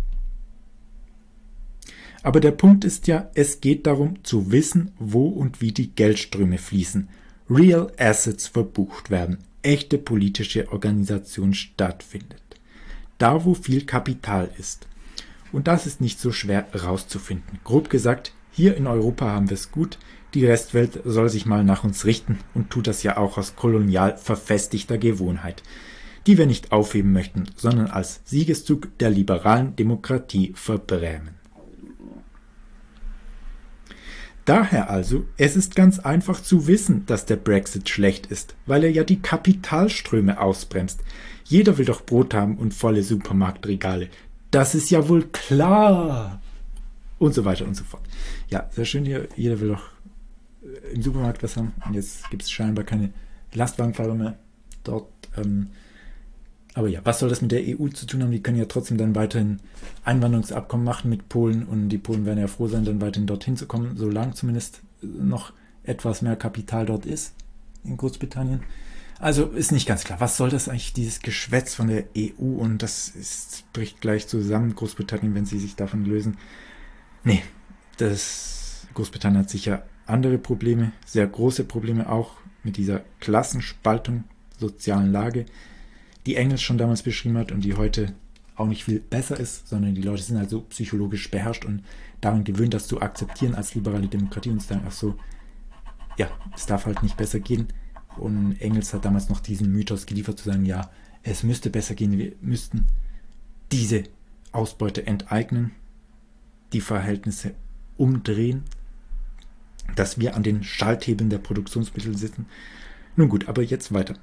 Aber der Punkt ist es geht darum zu wissen, wo und wie die Geldströme fließen, Real Assets verbucht werden, echte politische Organisation stattfindet. Da, wo viel Kapital ist. Und das ist nicht so schwer herauszufinden. Grob gesagt, hier in Europa haben wir es gut, die Restwelt soll sich mal nach uns richten und tut das ja auch aus kolonial verfestigter Gewohnheit, die wir nicht aufheben möchten, sondern als Siegeszug der liberalen Demokratie verbrämen. Daher also, es ist ganz einfach zu wissen, dass der Brexit schlecht ist, weil er ja die Kapitalströme ausbremst. Jeder will doch Brot haben und volle Supermarktregale. Das ist ja wohl klar. Und so weiter und so fort. Ja, sehr schön hier. Jeder will doch im Supermarkt was haben. Und jetzt gibt es scheinbar keine Lastwagenfahrer mehr dort. Aber ja, was soll das mit der EU zu tun haben? Die können ja trotzdem dann weiterhin Einwanderungsabkommen machen mit Polen und die Polen werden ja froh sein, dann weiterhin dorthin zu kommen, solange zumindest noch etwas mehr Kapital dort ist in Großbritannien. Also ist nicht ganz klar, was soll das eigentlich, dieses Geschwätz von der EU, und das bricht gleich zusammen, Großbritannien, wenn sie sich davon lösen. Nee, Großbritannien hat sicher andere Probleme, sehr große Probleme auch mit dieser Klassenspaltung, sozialen Lage, die Engels schon damals beschrieben hat und die heute auch nicht viel besser ist, sondern die Leute sind halt so psychologisch beherrscht und daran gewöhnt, das zu akzeptieren als liberale Demokratie und zu sagen, ach so, ja, es darf halt nicht besser gehen. Und Engels hat damals noch diesen Mythos geliefert, zu sagen, ja, es müsste besser gehen, wir müssten diese Ausbeute enteignen, die Verhältnisse umdrehen, dass wir an den Schalthebeln der Produktionsmittel sitzen. Nun gut, aber jetzt weiter.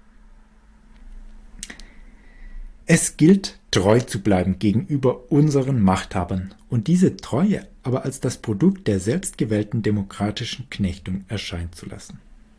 Es gilt, treu zu bleiben gegenüber unseren Machthabern und diese Treue aber als das Produkt der selbstgewählten demokratischen Knechtung erscheinen zu lassen.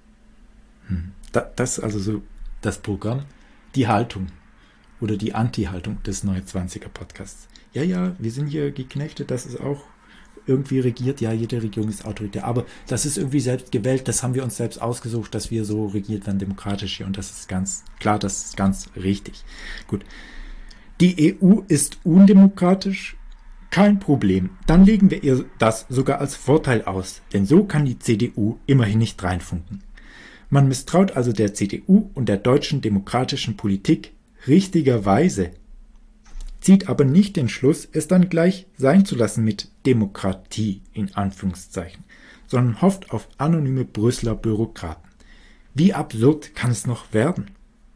Das ist also so das Programm, die Haltung oder die Anti-Haltung des Neue 20er Podcasts. Ja, wir sind hier geknechtet, das ist auch irgendwie regiert, ja, jede Regierung ist autoritär, aber das ist irgendwie selbst gewählt, das haben wir uns selbst ausgesucht, dass wir so regiert werden, demokratisch hier, und das ist ganz klar, das ist ganz richtig. Gut. Die EU ist undemokratisch? Kein Problem. Dann legen wir ihr das sogar als Vorteil aus, denn so kann die CDU immerhin nicht reinfunken. Man misstraut also der CDU und der deutschen demokratischen Politik richtigerweise, zieht aber nicht den Schluss, es dann gleich sein zu lassen mit Demokratie in Anführungszeichen, sondern hofft auf anonyme Brüsseler Bürokraten. Wie absurd kann es noch werden?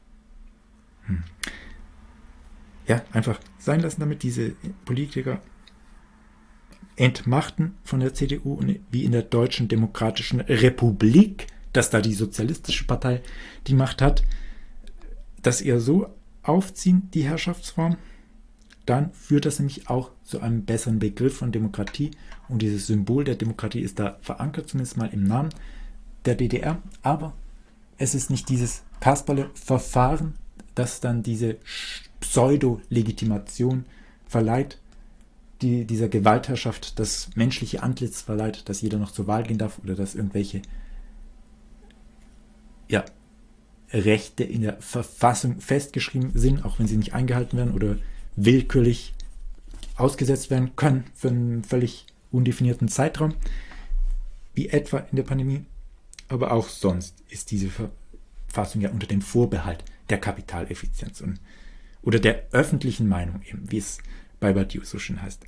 Ja, einfach sein lassen, damit diese Politiker entmachten von der CDU und wie in der Deutschen Demokratischen Republik, dass da die Sozialistische Partei die Macht hat, dass ihr so aufziehen, die Herrschaftsform, dann führt das nämlich auch zu einem besseren Begriff von Demokratie und dieses Symbol der Demokratie ist da verankert, zumindest mal im Namen der DDR, aber es ist nicht dieses Kasperle-Verfahren, das dann diese Pseudo-Legitimation verleiht, dieser Gewaltherrschaft das menschliche Antlitz verleiht, dass jeder noch zur Wahl gehen darf oder dass irgendwelche Rechte in der Verfassung festgeschrieben sind, auch wenn sie nicht eingehalten werden oder willkürlich ausgesetzt werden können für einen völlig undefinierten Zeitraum, wie etwa in der Pandemie. Aber auch sonst ist diese Verfassung ja unter dem Vorbehalt der Kapitaleffizienz oder der öffentlichen Meinung, eben, wie es bei Badiou so schön heißt.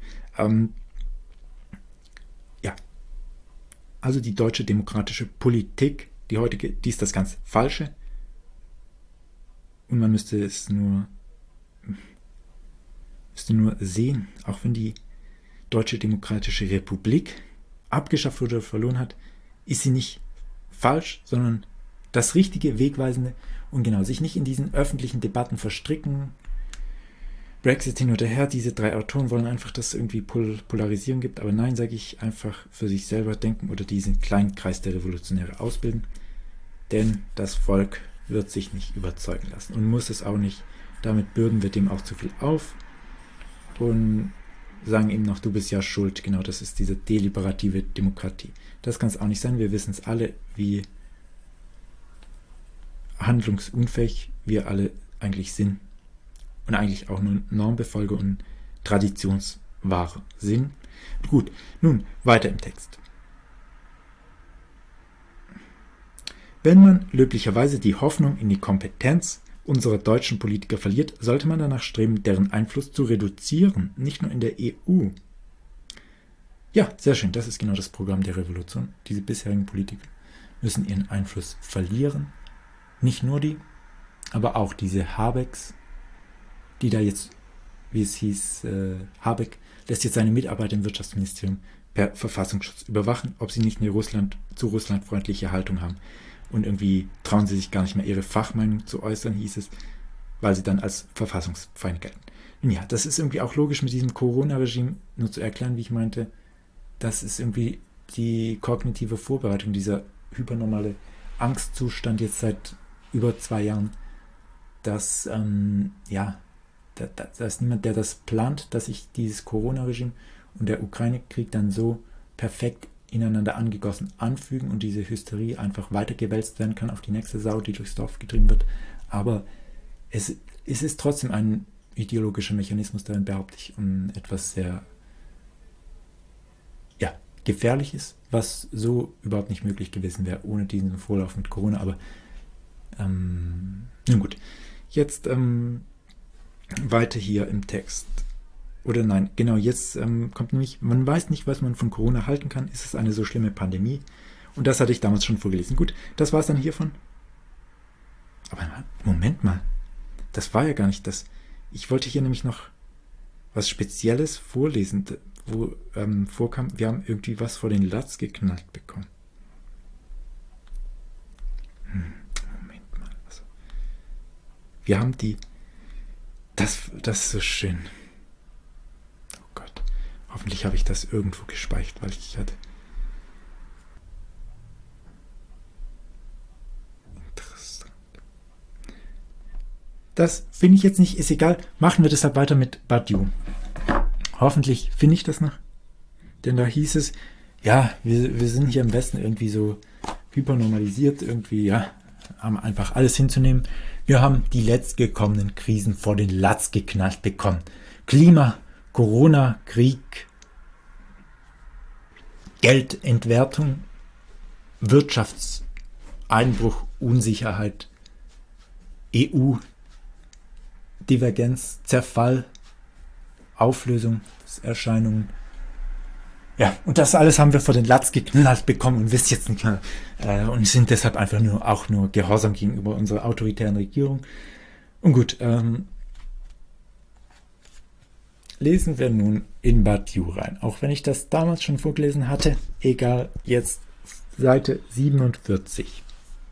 Also die deutsche demokratische Politik, die heutige, die ist das ganz Falsche. Und man müsste nur sehen, auch wenn die Deutsche Demokratische Republik abgeschafft wurde oder verloren hat, ist sie nicht falsch, sondern das richtige, wegweisende und genau, sich nicht in diesen öffentlichen Debatten verstricken. Brexit hin oder her, diese drei Autoren wollen einfach, dass es irgendwie Polarisierung gibt, aber nein, sage ich, einfach für sich selber denken oder diesen kleinen Kreis der Revolutionäre ausbilden, denn das Volk wird sich nicht überzeugen lassen und muss es auch nicht, damit bürden wir dem auch zu viel auf und sagen ihm noch, du bist ja schuld, genau, das ist diese deliberative Demokratie. Das kann es auch nicht sein, wir wissen es alle, wie handlungsunfähig wir alle eigentlich sind und eigentlich auch nur Normbefolger und Traditionswahrer sind. Gut, nun weiter im Text. Wenn man löblicherweise die Hoffnung in die Kompetenz unserer deutschen Politiker verliert, sollte man danach streben, deren Einfluss zu reduzieren, nicht nur in der EU. Ja, sehr schön, das ist genau das Programm der Revolution. Diese bisherigen Politiker müssen ihren Einfluss verlieren. Nicht nur die, aber auch diese Habecks, die da jetzt, wie es hieß, Habeck lässt jetzt seine Mitarbeiter im Wirtschaftsministerium per Verfassungsschutz überwachen, ob sie nicht eine zu russlandfreundliche Haltung haben. Und irgendwie trauen sie sich gar nicht mehr, ihre Fachmeinung zu äußern, hieß es, weil sie dann als Verfassungsfeind gelten. Und ja, das ist irgendwie auch logisch mit diesem Corona-Regime, nur zu erklären, wie ich meinte, das ist irgendwie die kognitive Vorbereitung, dieser hypernormale Angstzustand jetzt seit über 2 Jahren, dass, da ist niemand, der das plant, dass sich dieses Corona-Regime und der Ukraine-Krieg dann so perfekt ineinander angegossen anfügen und diese Hysterie einfach weitergewälzt werden kann auf die nächste Sau, die durchs Dorf getrieben wird. Aber es ist trotzdem ein ideologischer Mechanismus, darin behaupte ich, um etwas sehr Gefährliches, was so überhaupt nicht möglich gewesen wäre ohne diesen Vorlauf mit Corona. Aber nun gut, jetzt weiter hier im Text. Oder nein, genau, jetzt kommt nämlich, man weiß nicht, was man von Corona halten kann. Ist es eine so schlimme Pandemie? Und das hatte ich damals schon vorgelesen. Gut, das war es dann hiervon. Aber Moment mal, das war ja gar nicht das. Ich wollte hier nämlich noch was Spezielles vorlesen, wo vorkam, wir haben irgendwie was vor den Latz geknallt bekommen. Moment mal. Also, wir haben das ist so schön. Oh Gott. Hoffentlich habe ich das irgendwo gespeichert, weil ich hatte. Interessant. Das finde ich jetzt nicht, ist egal. Machen wir deshalb weiter mit Badiou. Hoffentlich finde ich das noch. Denn da hieß es, ja, wir sind hier im Westen irgendwie so hypernormalisiert, irgendwie, ja, haben einfach alles hinzunehmen. Wir haben die letztgekommenen Krisen vor den Latz geknallt bekommen. Klima, Corona, Krieg, Geldentwertung, Wirtschaftseinbruch, Unsicherheit, EU-Divergenz, Zerfall, Auflösungserscheinungen. Ja, und das alles haben wir vor den Latz geknallt bekommen und wisst jetzt nicht mehr und sind deshalb einfach nur gehorsam gegenüber unserer autoritären Regierung. Und gut, lesen wir nun in Badiou rein. Auch wenn ich das damals schon vorgelesen hatte, egal, jetzt Seite 47.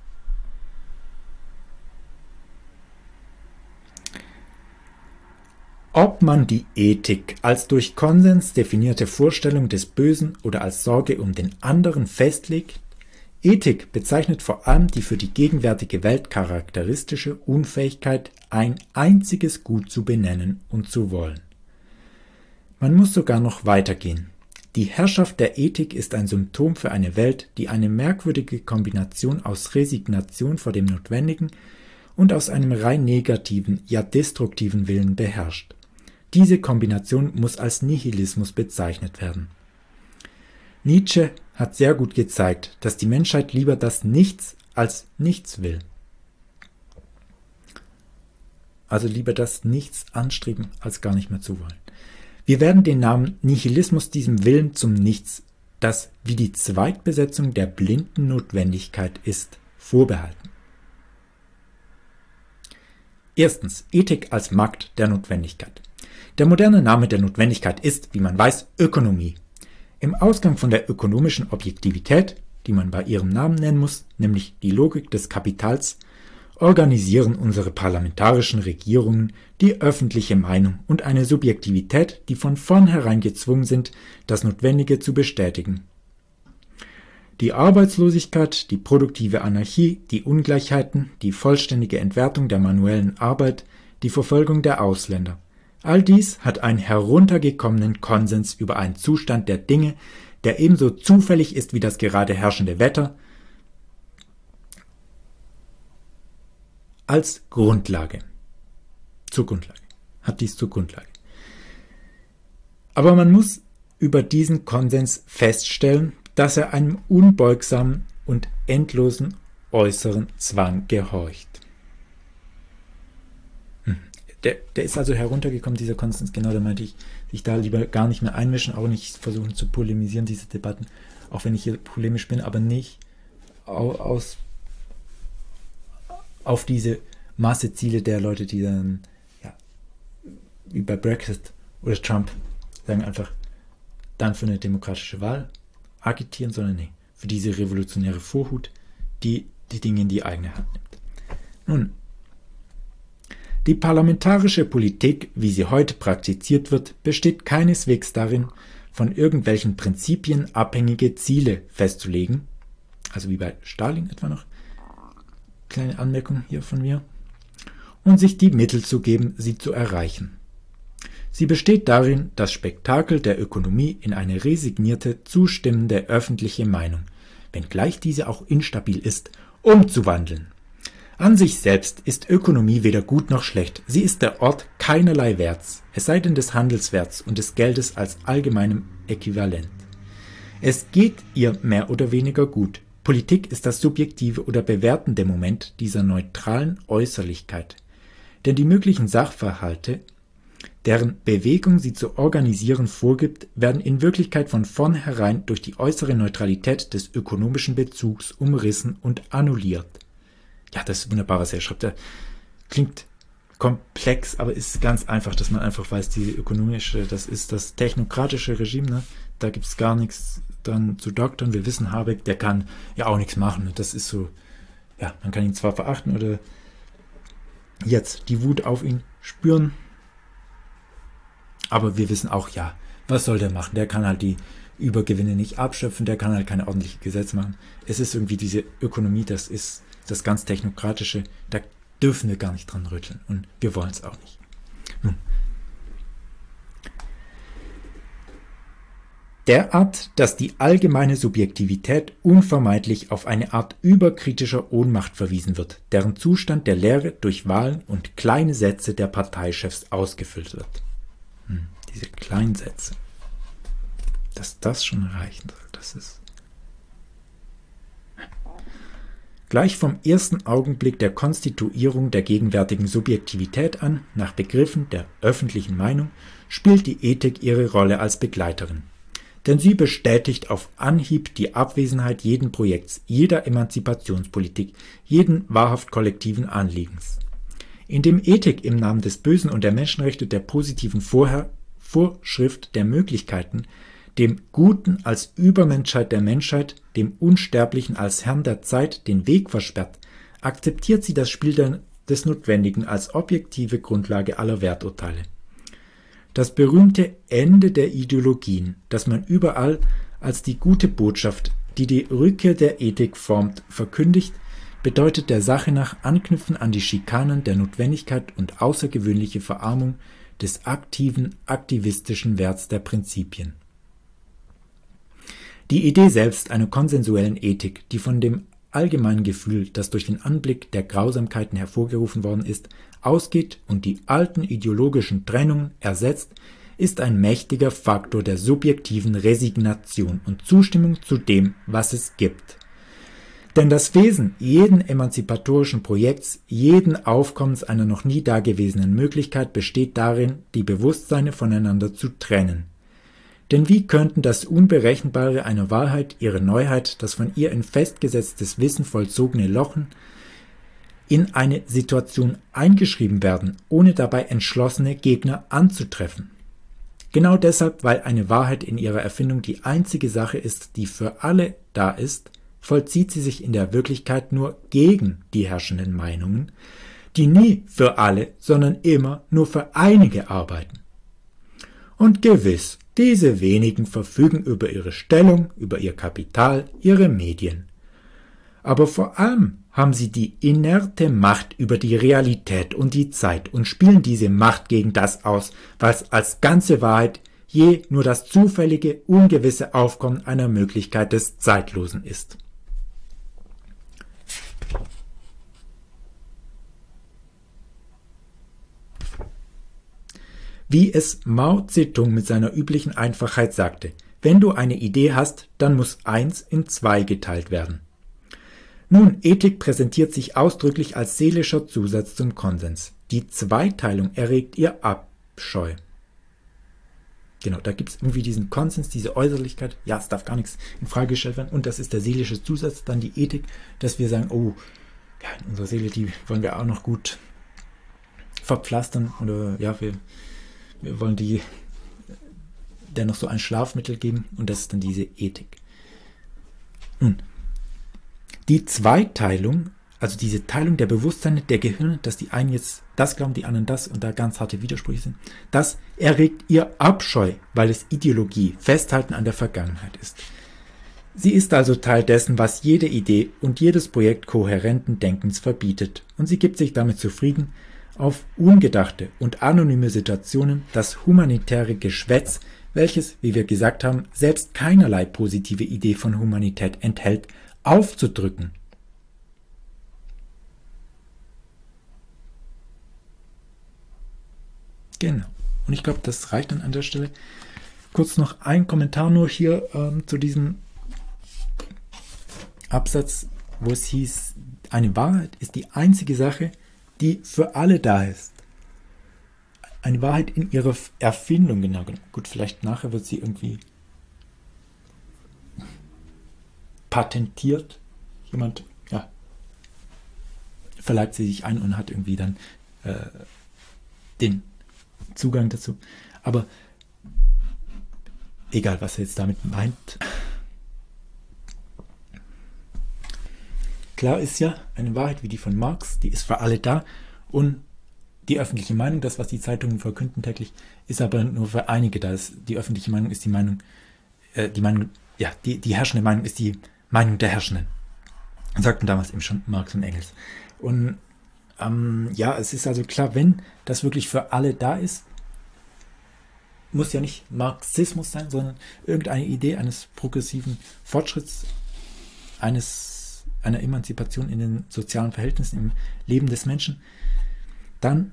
Ob man die Ethik als durch Konsens definierte Vorstellung des Bösen oder als Sorge um den anderen festlegt, Ethik bezeichnet vor allem die für die gegenwärtige Welt charakteristische Unfähigkeit, ein einziges Gut zu benennen und zu wollen. Man muss sogar noch weitergehen. Die Herrschaft der Ethik ist ein Symptom für eine Welt, die eine merkwürdige Kombination aus Resignation vor dem Notwendigen und aus einem rein negativen, ja destruktiven Willen beherrscht. Diese Kombination muss als Nihilismus bezeichnet werden. Nietzsche hat sehr gut gezeigt, dass die Menschheit lieber das Nichts als Nichts will. Also lieber das Nichts anstreben, als gar nicht mehr zu wollen. Wir werden den Namen Nihilismus diesem Willen zum Nichts, das wie die Zweitbesetzung der blinden Notwendigkeit ist, vorbehalten. Erstens, Ethik als Markt der Notwendigkeit. Der moderne Name der Notwendigkeit ist, wie man weiß, Ökonomie. Im Ausgang von der ökonomischen Objektivität, die man bei ihrem Namen nennen muss, nämlich die Logik des Kapitals, organisieren unsere parlamentarischen Regierungen die öffentliche Meinung und eine Subjektivität, die von vornherein gezwungen sind, das Notwendige zu bestätigen. Die Arbeitslosigkeit, die produktive Anarchie, die Ungleichheiten, die vollständige Entwertung der manuellen Arbeit, die Verfolgung der Ausländer. All dies hat einen heruntergekommenen Konsens über einen Zustand der Dinge, der ebenso zufällig ist wie das gerade herrschende Wetter, als Grundlage. Hat dies zur Grundlage. Aber man muss über diesen Konsens feststellen, dass er einem unbeugsamen und endlosen äußeren Zwang gehorcht. Der ist also heruntergekommen, dieser Konsens, genau, da meinte ich, sich da lieber gar nicht mehr einmischen, auch nicht versuchen zu polemisieren, diese Debatten, auch wenn ich hier polemisch bin, aber nicht auf diese Masseziele der Leute, die dann, ja, wie bei Brexit oder Trump sagen einfach, dann für eine demokratische Wahl agitieren, sondern nee, für diese revolutionäre Vorhut, die die Dinge in die eigene Hand nimmt. Nun, die parlamentarische Politik, wie sie heute praktiziert wird, besteht keineswegs darin, von irgendwelchen Prinzipien abhängige Ziele festzulegen, also wie bei Stalin etwa noch, kleine Anmerkung hier von mir, und sich die Mittel zu geben, sie zu erreichen. Sie besteht darin, das Spektakel der Ökonomie in eine resignierte, zustimmende öffentliche Meinung, wenngleich diese auch instabil ist, umzuwandeln. An sich selbst ist Ökonomie weder gut noch schlecht, sie ist der Ort keinerlei Werts, es sei denn des Handelswerts und des Geldes als allgemeinem Äquivalent. Es geht ihr mehr oder weniger gut. Politik ist das subjektive oder bewertende Moment dieser neutralen Äußerlichkeit. Denn die möglichen Sachverhalte, deren Bewegung sie zu organisieren vorgibt, werden in Wirklichkeit von vornherein durch die äußere Neutralität des ökonomischen Bezugs umrissen und annulliert. Ja, das ist wunderbar, was er schreibt. Das klingt komplex, aber ist ganz einfach, dass man einfach weiß, die ökonomische, das ist das technokratische Regime, ne? Da gibt es gar nichts dran zu doktern. Wir wissen, Habeck, der kann ja auch nichts machen. Das ist so, ja, man kann ihn zwar verachten oder jetzt die Wut auf ihn spüren, aber wir wissen auch, ja, was soll der machen? Der kann halt die Übergewinne nicht abschöpfen, der kann halt keine ordentlichen Gesetze machen. Es ist irgendwie diese Ökonomie, das ist das ganz Technokratische, da dürfen wir gar nicht dran rütteln und wir wollen es auch nicht. Nun. Derart, dass die allgemeine Subjektivität unvermeidlich auf eine Art überkritischer Ohnmacht verwiesen wird, deren Zustand der Lehre durch Wahlen und kleine Sätze der Parteichefs ausgefüllt wird. Diese kleinen Sätze. Dass das schon reichen soll, das ist... Gleich vom ersten Augenblick der Konstituierung der gegenwärtigen Subjektivität an, nach Begriffen der öffentlichen Meinung, spielt die Ethik ihre Rolle als Begleiterin. Denn sie bestätigt auf Anhieb die Abwesenheit jeden Projekts, jeder Emanzipationspolitik, jeden wahrhaft kollektiven Anliegens. Indem Ethik im Namen des Bösen und der Menschenrechte der positiven Vorschrift der Möglichkeiten, dem Guten als Übermenschheit der Menschheit, dem Unsterblichen als Herrn der Zeit den Weg versperrt, akzeptiert sie das Spiel des Notwendigen als objektive Grundlage aller Werturteile. Das berühmte Ende der Ideologien, das man überall als die gute Botschaft, die die Rückkehr der Ethik formt, verkündigt, bedeutet der Sache nach Anknüpfen an die Schikanen der Notwendigkeit und außergewöhnliche Verarmung des aktiven, aktivistischen Werts der Prinzipien. Die Idee selbst einer konsensuellen Ethik, die von dem allgemeinen Gefühl, das durch den Anblick der Grausamkeiten hervorgerufen worden ist, ausgeht und die alten ideologischen Trennungen ersetzt, ist ein mächtiger Faktor der subjektiven Resignation und Zustimmung zu dem, was es gibt. Denn das Wesen jeden emanzipatorischen Projekts, jeden Aufkommens einer noch nie dagewesenen Möglichkeit besteht darin, die Bewusstseine voneinander zu trennen. Denn wie könnten das Unberechenbare einer Wahrheit, ihre Neuheit, das von ihr in festgesetztes Wissen vollzogene Lochen, in eine Situation eingeschrieben werden, ohne dabei entschlossene Gegner anzutreffen? Genau deshalb, weil eine Wahrheit in ihrer Erfindung die einzige Sache ist, die für alle da ist, vollzieht sie sich in der Wirklichkeit nur gegen die herrschenden Meinungen, die nie für alle, sondern immer nur für einige arbeiten. Und gewiss, diese wenigen verfügen über ihre Stellung, über ihr Kapital, ihre Medien. Aber vor allem haben sie die inerte Macht über die Realität und die Zeit und spielen diese Macht gegen das aus, was als ganze Wahrheit je nur das zufällige, ungewisse Aufkommen einer Möglichkeit des Zeitlosen ist. Wie es Mao Zedong mit seiner üblichen Einfachheit sagte: Wenn du eine Idee hast, dann muss 1 in 2 geteilt werden. Nun, Ethik präsentiert sich ausdrücklich als seelischer Zusatz zum Konsens. Die Zweiteilung erregt ihr Abscheu. Genau, da gibt es irgendwie diesen Konsens, diese Äußerlichkeit, ja, es darf gar nichts in Frage gestellt werden, und das ist der seelische Zusatz, dann die Ethik, dass wir sagen, oh, ja, in unserer Seele, die wollen wir auch noch gut verpflastern, oder ja, wir wollen die dennoch so ein Schlafmittel geben, und das ist dann diese Ethik. Nun, die Zweiteilung, also diese Teilung der Bewusstseine, der Gehirne, dass die einen jetzt das glauben, die anderen das und da ganz harte Widersprüche sind, das erregt ihr Abscheu, weil es Ideologie, Festhalten an der Vergangenheit ist. Sie ist also Teil dessen, was jede Idee und jedes Projekt kohärenten Denkens verbietet, und sie gibt sich damit zufrieden, auf ungedachte und anonyme Situationen das humanitäre Geschwätz, welches, wie wir gesagt haben, selbst keinerlei positive Idee von Humanität enthält, aufzudrücken. Genau. Und ich glaube, das reicht dann an der Stelle. Kurz noch ein Kommentar nur hier zu diesem Absatz, wo es hieß, eine Wahrheit ist die einzige Sache, die für alle da ist. Eine Wahrheit in ihrer Erfindung, genau. Gut, vielleicht nachher wird sie irgendwie patentiert. Jemand, ja, verleiht sie sich ein und hat irgendwie dann den Zugang dazu. Aber egal, was er jetzt damit meint. Klar ist ja, eine Wahrheit wie die von Marx, die ist für alle da, und die öffentliche Meinung, das, was die Zeitungen verkünden täglich, ist aber nur für einige da. Die öffentliche Meinung ist die Meinung, die herrschende Meinung ist die Meinung der Herrschenden. Sagten damals eben schon Marx und Engels. Und es ist also klar, wenn das wirklich für alle da ist, muss ja nicht Marxismus sein, sondern irgendeine Idee eines progressiven Fortschritts, einer Emanzipation in den sozialen Verhältnissen, im Leben des Menschen, dann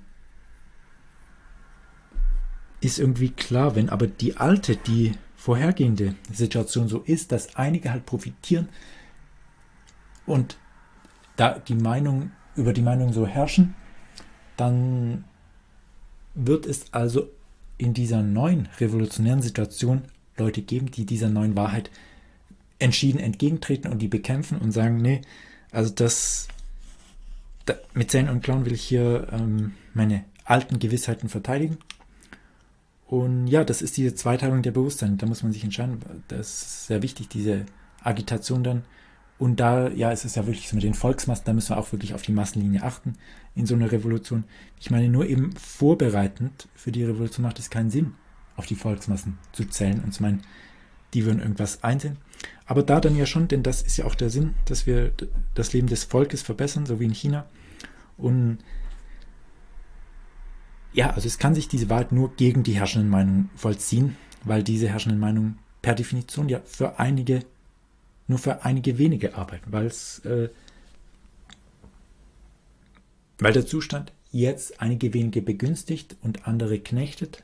ist irgendwie klar, wenn aber die vorhergehende Situation so ist, dass einige halt profitieren und da über die Meinung so herrschen, dann wird es also in dieser neuen revolutionären Situation Leute geben, die dieser neuen Wahrheit entschieden entgegentreten und die bekämpfen und sagen, nee, also mit Zähnen und Klauen will ich hier meine alten Gewissheiten verteidigen. Und ja, das ist diese Zweiteilung der Bewusstsein. Da muss man sich entscheiden. Das ist sehr wichtig, diese Agitation dann. Und da, ja, es ist ja wirklich so mit den Volksmassen, da müssen wir auch wirklich auf die Massenlinie achten in so einer Revolution. Ich meine, nur eben vorbereitend für die Revolution macht es keinen Sinn, auf die Volksmassen zu zählen und zu meinen, die würden irgendwas einsehen. Aber da dann ja schon, denn das ist ja auch der Sinn, dass wir das Leben des Volkes verbessern, so wie in China. Und ja, also es kann sich diese Wahrheit nur gegen die herrschenden Meinungen vollziehen, weil diese herrschenden Meinungen per Definition ja nur für einige wenige arbeiten, weil der Zustand jetzt einige wenige begünstigt und andere knechtet.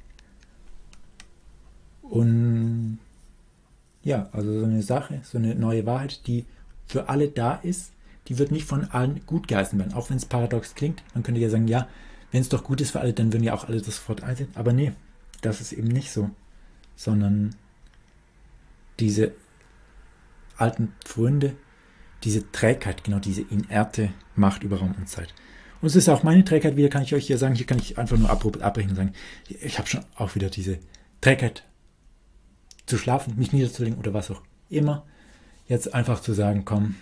Und ja, also so eine Sache, so eine neue Wahrheit, die für alle da ist, die wird nicht von allen gut geheißen werden, auch wenn es paradox klingt. Man könnte ja sagen, ja, wenn es doch gut ist für alle, dann würden ja auch alle das sofort einsehen. Aber nee, das ist eben nicht so, sondern diese alten Freunde, diese Trägheit, genau diese inerte Macht über Raum und Zeit. Und es ist auch meine Trägheit wieder, kann ich euch hier sagen, hier kann ich einfach nur abbrechen und sagen, ich habe schon auch wieder diese Trägheit zu schlafen, mich niederzulegen oder was auch immer. Jetzt einfach zu sagen, komm,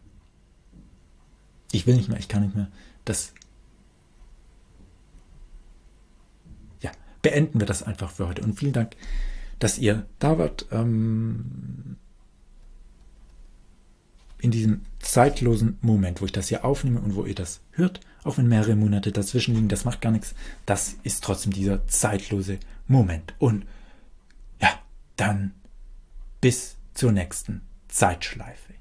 ich will nicht mehr, ich kann nicht mehr, beenden wir das einfach für heute. Und vielen Dank, dass ihr da wart. In diesem zeitlosen Moment, wo ich das hier aufnehme und wo ihr das hört, auch wenn mehrere Monate dazwischen liegen, das macht gar nichts. Das ist trotzdem dieser zeitlose Moment. Und ja, dann bis zur nächsten Zeitschleife.